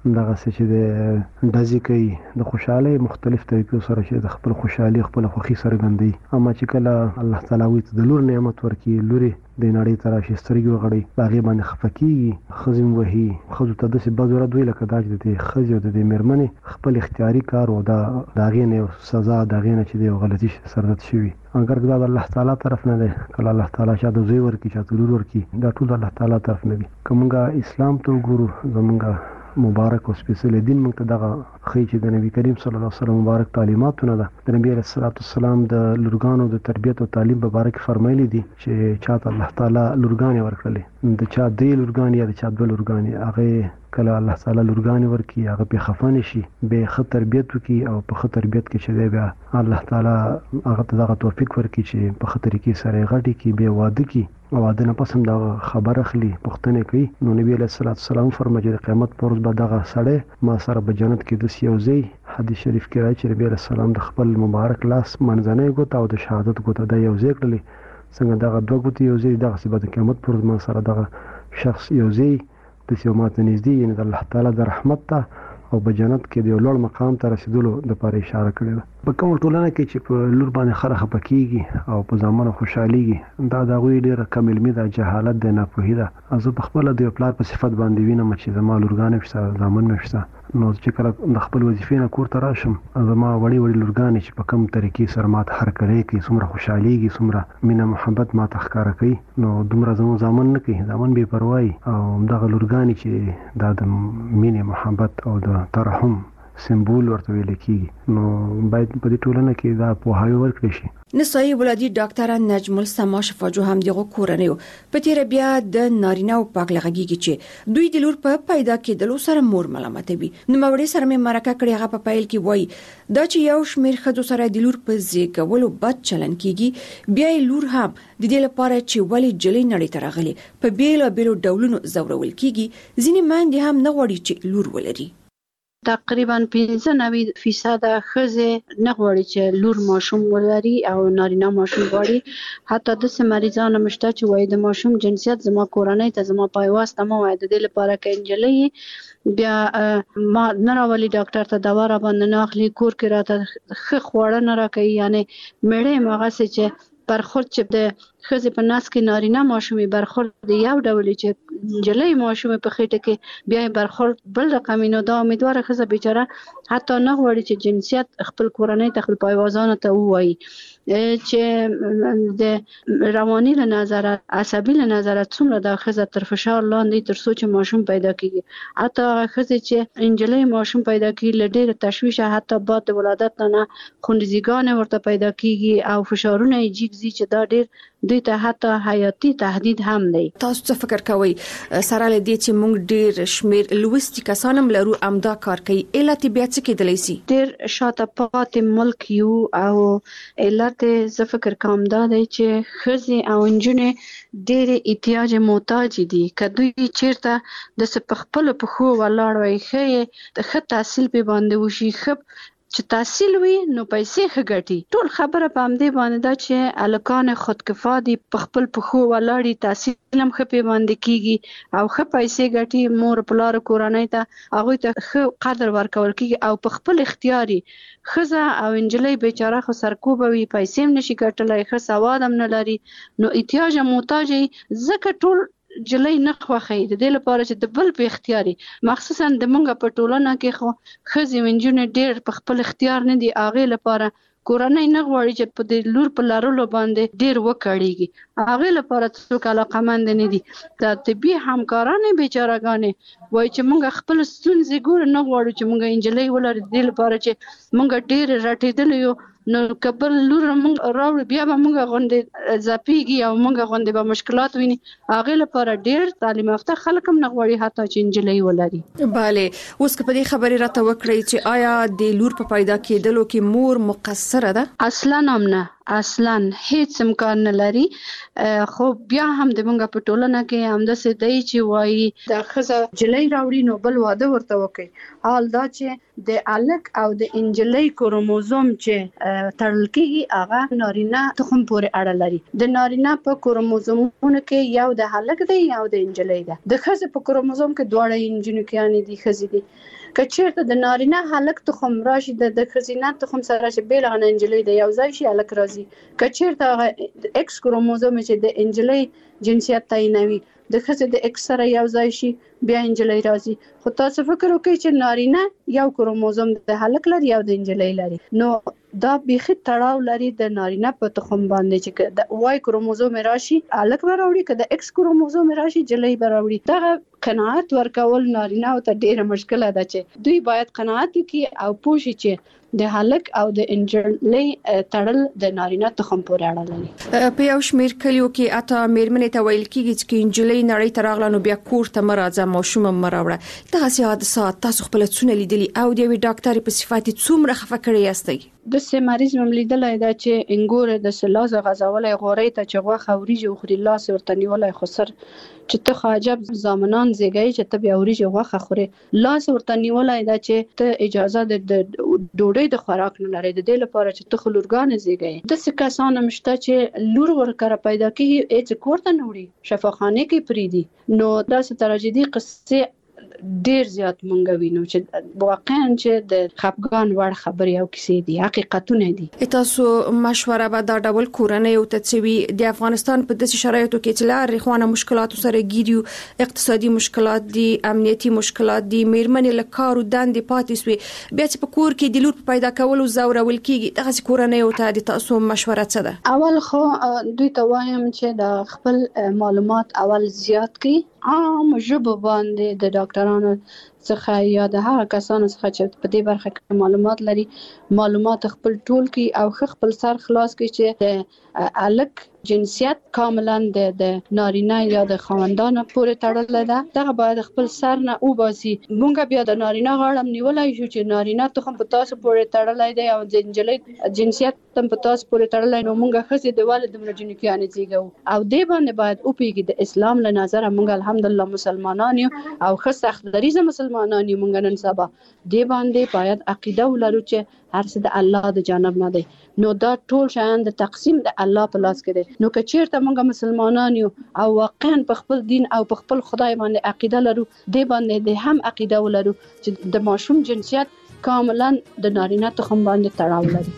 دغه څه چې د دزي کوي د خوشحالي مختلف طریقو سره چې د خپل خوشحالي خپل خوخي سره ګندي. اما چې کله الله تعالی وي د لور نعمت ورکي لوري د نړۍ تر شي سترګې وغړي باغې باندې خفقي خزم وهي خزو ته د څه بازار دوی لکه دا چې د خزو د میرمنې خپل اختیاري کار او دا داغې نه سزا داغې نه چې د غلطي سرت شوی اگر دا الله تعالی طرف نه ده کله الله تعالی شاده زوی ورکی چې لور ورکی دا ټول الله تعالی طرف نه دي. کومه اسلام ته ګورو زمونږه مبارک او سپیشل دین موږ ته دغه خې چې د نبی کریم صلی الله علیه وسلم مبارک تعلیماتونه ده. د نبی علیه السلام د لورګانو د تربیت او تعلیم مبارک فرمایلی دي چې چاته الله تعالی لورګانې ورکړلې د چا درې لورګانې یا د چا دوه لورګانې هغه کله الله تعالی لورګانې ورکی هغه په خفانه شي به خ تربیت وکي او په خ تربیت کې چې دی بیا الله تعالی هغه ته دغه توفیق ورکي چې په خطر کې سره غټي کې به واده کی او واده نه پسند دا خبر اخلي پښتنه کوي. نو نبی علیه السلام فرمایي د قیامت پر ورځ به دغه سړی ما سره په جنت کې د سیوزي حدیث شریف کې راځي چې نبی علیه السلام د خپل مبارک لاس منځنۍ ګوت او د شهادت ګوت د یو ځای کړلې څنګه دغه دوه ګوت یو ځای دغه سبا د قیامت پر ورځ ما سره دغه شخص یو ځای د سیومات نږدې یعنی د الله تعالی د رحمت ته او په جنت کې د لوړ مقام ته رسیدلو د پاره اشاره کړې ده. په کوم ټولنه کې چې په لور باندې خره پکېږي او په ځامنه خوشحاليږي دا د غوي ډېر کم علمي د جهالت د ناپوهي ده. از په خپل د پلار په صفت باندې وینم چې زما لورګانې شته ځامن مشته نو چې کله د خپل وظیفې نه کور ته راشم زما وړي لورګانې چې په کوم طریقې سره ماته هر کړی کې څومره خوشحاليږي څومره مینه محبت ماته ښکارا کوي نو دومره زمو ځامن نه کوي ځامن بے پروايي او دغه لورګانې چې د مینه محبت او د ترحم سمبول ورته ویل کیږي نو باید په دې ټولنه کې دا پوهاوی ورکړي شي. نسایي ولادي ډاکټر نجم السما شفاجو هم دغه کورنیو په تیر بیا د نارینه او پاکلغږي چې دوی د لور په پیدا کېدلو سره مور ملامتوي. نو موري سره مې مرکه کړې هغه په پایل کې وای دا چې یو شمیر خځو سره د لور په زیږولو بد چلن کیږي بیا لور هم د دې لپاره چې ولی جلې نړۍ ته راغلي په بیلو ډولونو زورول کیږي ځینې ماندې هم نه غواړي چې لور ولري. تقریبا 95% ښځې نه غواړي چې لور ماشوم ولري او نارینه ماشوم غواړي. حتی د سمریزانو مشته چې وای د ماشوم جنسیت زما کورنۍ ته زما پایواسته ما وای د دې لپاره کې انجلې بیا ما نه راولي ډاکټر ته دوا را باندې نه اخلي کور کې راته خ خوړه نه راکړي یعنی مړې مغه چې برخورد چې د ښځې په ناس کې نارینه ماشومې برخورد د یو ډول چې جلې ماشومې په خېټه کې بیا برخورد بل رقم نو دا امیدواره ښځه بیچاره حتی نه غواړي چې جنسیت خپل کورنۍ ته خپل پایوازانو ته ووایي چې د رواني له نظره عصبي له نظره څومره د ښځه تر فشار لاندې تر څو چې ماشوم پیدا کیږي. حتی ښځې چې انجلې ماشوم پیدا کیږي له ډېر تشویش حتی بعد د ولادت نه خونریزګانې ورته پیدا کیږي او فشارونه یې جګ چې دا ډېر دوی ته حتی حیاتي تهدید هم دی. تاسو څه فکر کوئ سره له دې چې موږ ډېر شمیر لوستي کسان هم لرو امدا کار کوي علت بیا څه کېدلی شي؟ ډېر شاته پاتې ملک یو او علت زه فکر کوم دا دی چې ښځې او نجونې ډېرې احتیاج محتاج دي که دوی چیرته د څه په خپلو پښو ولاړ وای ښه تحصیل پې باندې وشي ښه چې تحصیل وي نو پیسې ښه ګټي. ټول خبره په همدې باندې ده چې الکان خودکفا دي په خپل پښو ولاړي تحصیل هم ښه پې باندې کیږي او ښه پیسې ګټي مور پلار کورنۍ ته هغوی ته ښه قدر ورکول کیږي او په خپل اختیاري ښځه او انجلۍ بیچاره خو سرکوبه وي پیسې هم نشي ګټلی ښه سواد هم نه لري نو احتیاج محتاج ځکه ټول جلۍ نه خوښي د دې لپاره چې د بل په اختیاري مخصوصا د مونږ په ټولنه کې خو ښځې ونجونې ډېر په خپل اختیار نه دي هغې لپاره کورنۍ نه غواړي چې په دې لور په لرلو باندې ډېر وکړيږي هغې لپاره څوک علاقمند نه دي. د طبي همکارانې بیچارهګانې وایي چې مونږ خپل ستونزې ګورو نه غواړو چې مونږ انجلۍ ولرو د دې لپاره چې مونږ ډېر راټېدلی یو نو کبل لور مونږ راوړو بیا به مونږ غونډې ځپېږي او مونږ غونډې به مشکلات ویني هغې لپاره ډېر تعلیم یافته خلک هم نه غواړي حتی چې انجلۍ ولري. بله اوس که په دې خبرې راته وکړئ چې آیا د لور په پیدا کېدلو کې مور مقصره ده؟ اصلا هم نه اصلا هیڅ امکان نه لري خو بیا هم د مونږ په ټولنه کې همداسې دی چې وایي د ښځه جلۍ راوړي نو بل واده ورته وکړي حال دا چې د الک او د انجلۍ کروموزوم چې تړل کیږي هغه نارینه تخم پورې اړه لري. د نارینه په کروموزومونو کې یو د الک دی یو د انجلۍ دی. د ښځې په کروموزوم کې دواړه انجنونو کې یعنی دي ښځې دي. که چیرته د نارینه الک تخم راشي د ښځینه تخم سره راشي بیل غن انجلۍ دی یو ځای شي الک راځي. که چیرته ایکس کروموزوم چې د انجلۍ جنسیت تعینوي د ښځې د ایکس سره یو ځای شي بیا انجلۍ راځي. خو تاسو فکر وکړئ چې نارینه یو کروموزوم د هلک لري یو د انجلۍ لري. نو دا بیخي تړاو لري د نارینه په تخم باندې چې د وای کروموزوم راشي الک به راوړي که د ایکس کروموزوم راشي جلۍ به راوړي. دغه قناعت ورکول نارینه ته ډیره مشکله ده چې دوی باید قناعت وکړي او پوه شي چې د هلک او د انجلۍ تړل د نارینه تخم پورې اړه لري. په یو شمیر کلیو کې اته میرمنې ته ویل کیږي چې انجلۍ نړۍ ته راغله نو بیا کور ته مرزه ماشوم مراوړه. دغه حادثات تاسو خپل څونه لیدلي او د وی ډاکټر په صفات څومره خفه کړی یاستئ؟ د سه مریض مملیدلای دا چې انګور د سلاز غزولای غوري ته چې غوخه وريجه خوري لاس ورته نیولای خسر چې ته خاجب زامنان زیږی چې ته بیا وريجه غوخه خوري لاس ورته نیولای دا چې ته اجازه د ډوډۍ د خوراک نه لري. د دې لپاره چې ته خلورګان زیږی د څه کسان مشته چې لور ورکره پیدا کیږي اې کوړه نه وړي شفاخانه کې پریدي. نو دا څه تراژیدي قصې ډیر زیات مونږ وینو چې واقعا چې د خپګان وړ خبرې او کیسې دي حقیقتونه دي. تاسو مشوره به دا ډول کورنۍ او تڅوي د افغانستان په داسې شرایطو کې چې لار خوانه مشکلات سره ګیریو اقتصادي مشکلات دي امنیتي مشکلات دي میرمنې له کار او دندې پاتې سوي بیا چې په کور کې د لور پیدا کول او زورول کیږي دغه کورنۍ او ته د تاسو مشوره څه ده؟ اول خو دوی ته وایم چې د خپل معلومات اول زیات کړي عام ژبه باندې د ډاکټرانو څخه یا د هغه کسانو څخه چې په دې برخه کې معلومات لري معلومات خپل ټول کی او خپل سر خلاص کی چې د الک جنسیت کاملا د نارینه یا د خاوندانو پورې تړل ده. دغه باید خپل سر نه او باسي. مونږ بیا د نارینه غاړم نیولای شو چې نارینه تخم په تاسو پورې تړلای دی او د انجلۍ جنسیت تم په تاسو پورې تړلای نو مونږ خزي د والد مرجنی کې انې زیږو او دې باندې باید او پیږي د اسلام له نظر مونږ الحمدلله مسلمانان یو او خص اخدریزه مسلمانان یو مونږ نن سبا دې باندې باید عقیده ولرو چې هر څه د الله د جانب نه دی. نو دا ټول شیان د تقسیم د الله په لاس کې دی. نو که چیرته موږ مسلمانان یو او واقعا په خپل دین او په خپل خدای باندې عقیده لرو دې باندې د هم عقیده ولرو چې د ماشوم جنسیت کاملا د نارینه تخم باندې تړاو لري.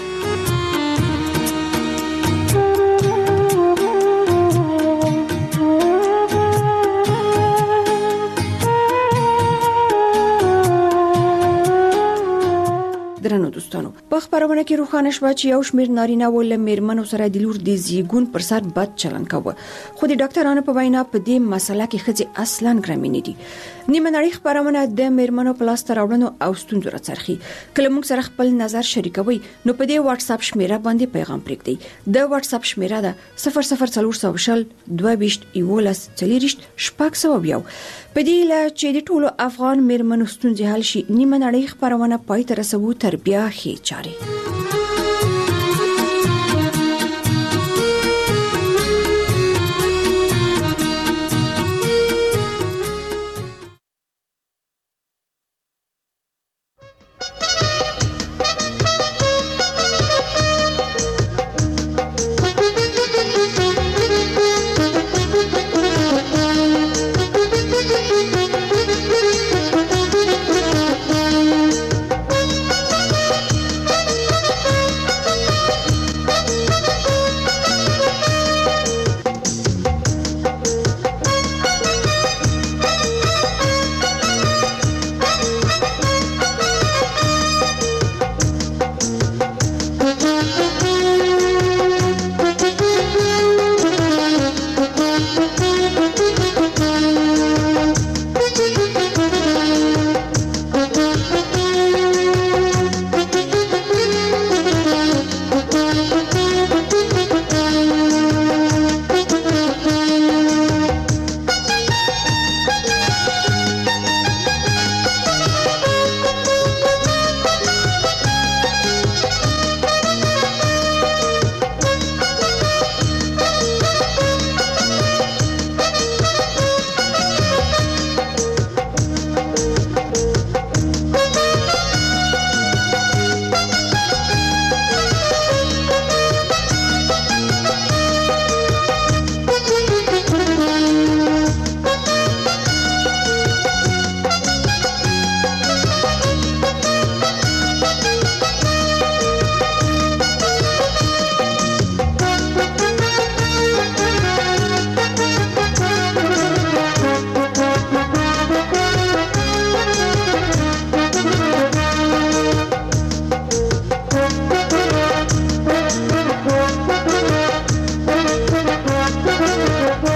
درنو دوستانو په خبرونه کې روښانه شو چې یو شمېر نارینه ول میرمنو سره د لور د زیګون پر سر بد چلن کاوه خو د ډاکټرانو په وینا په دې مسله کې خځې اصلا ګرامینې دي. نیمه نړۍ خبرونه د میرمنو په لاس راوړنو او ستونزو راڅرخي. کله موږ سره خپل نظر شریکوي نو په دې واتس اپ شمیره باندې پیغام پرېږدئ. د واتس اپ شمیره ده 0040 22 11 40 شپږ په دې لا چې د ټولو افغان میرمنو ستونزې حل شي نیمه نړۍ خبرونه پای ته رسوي تر بیا خې چاري.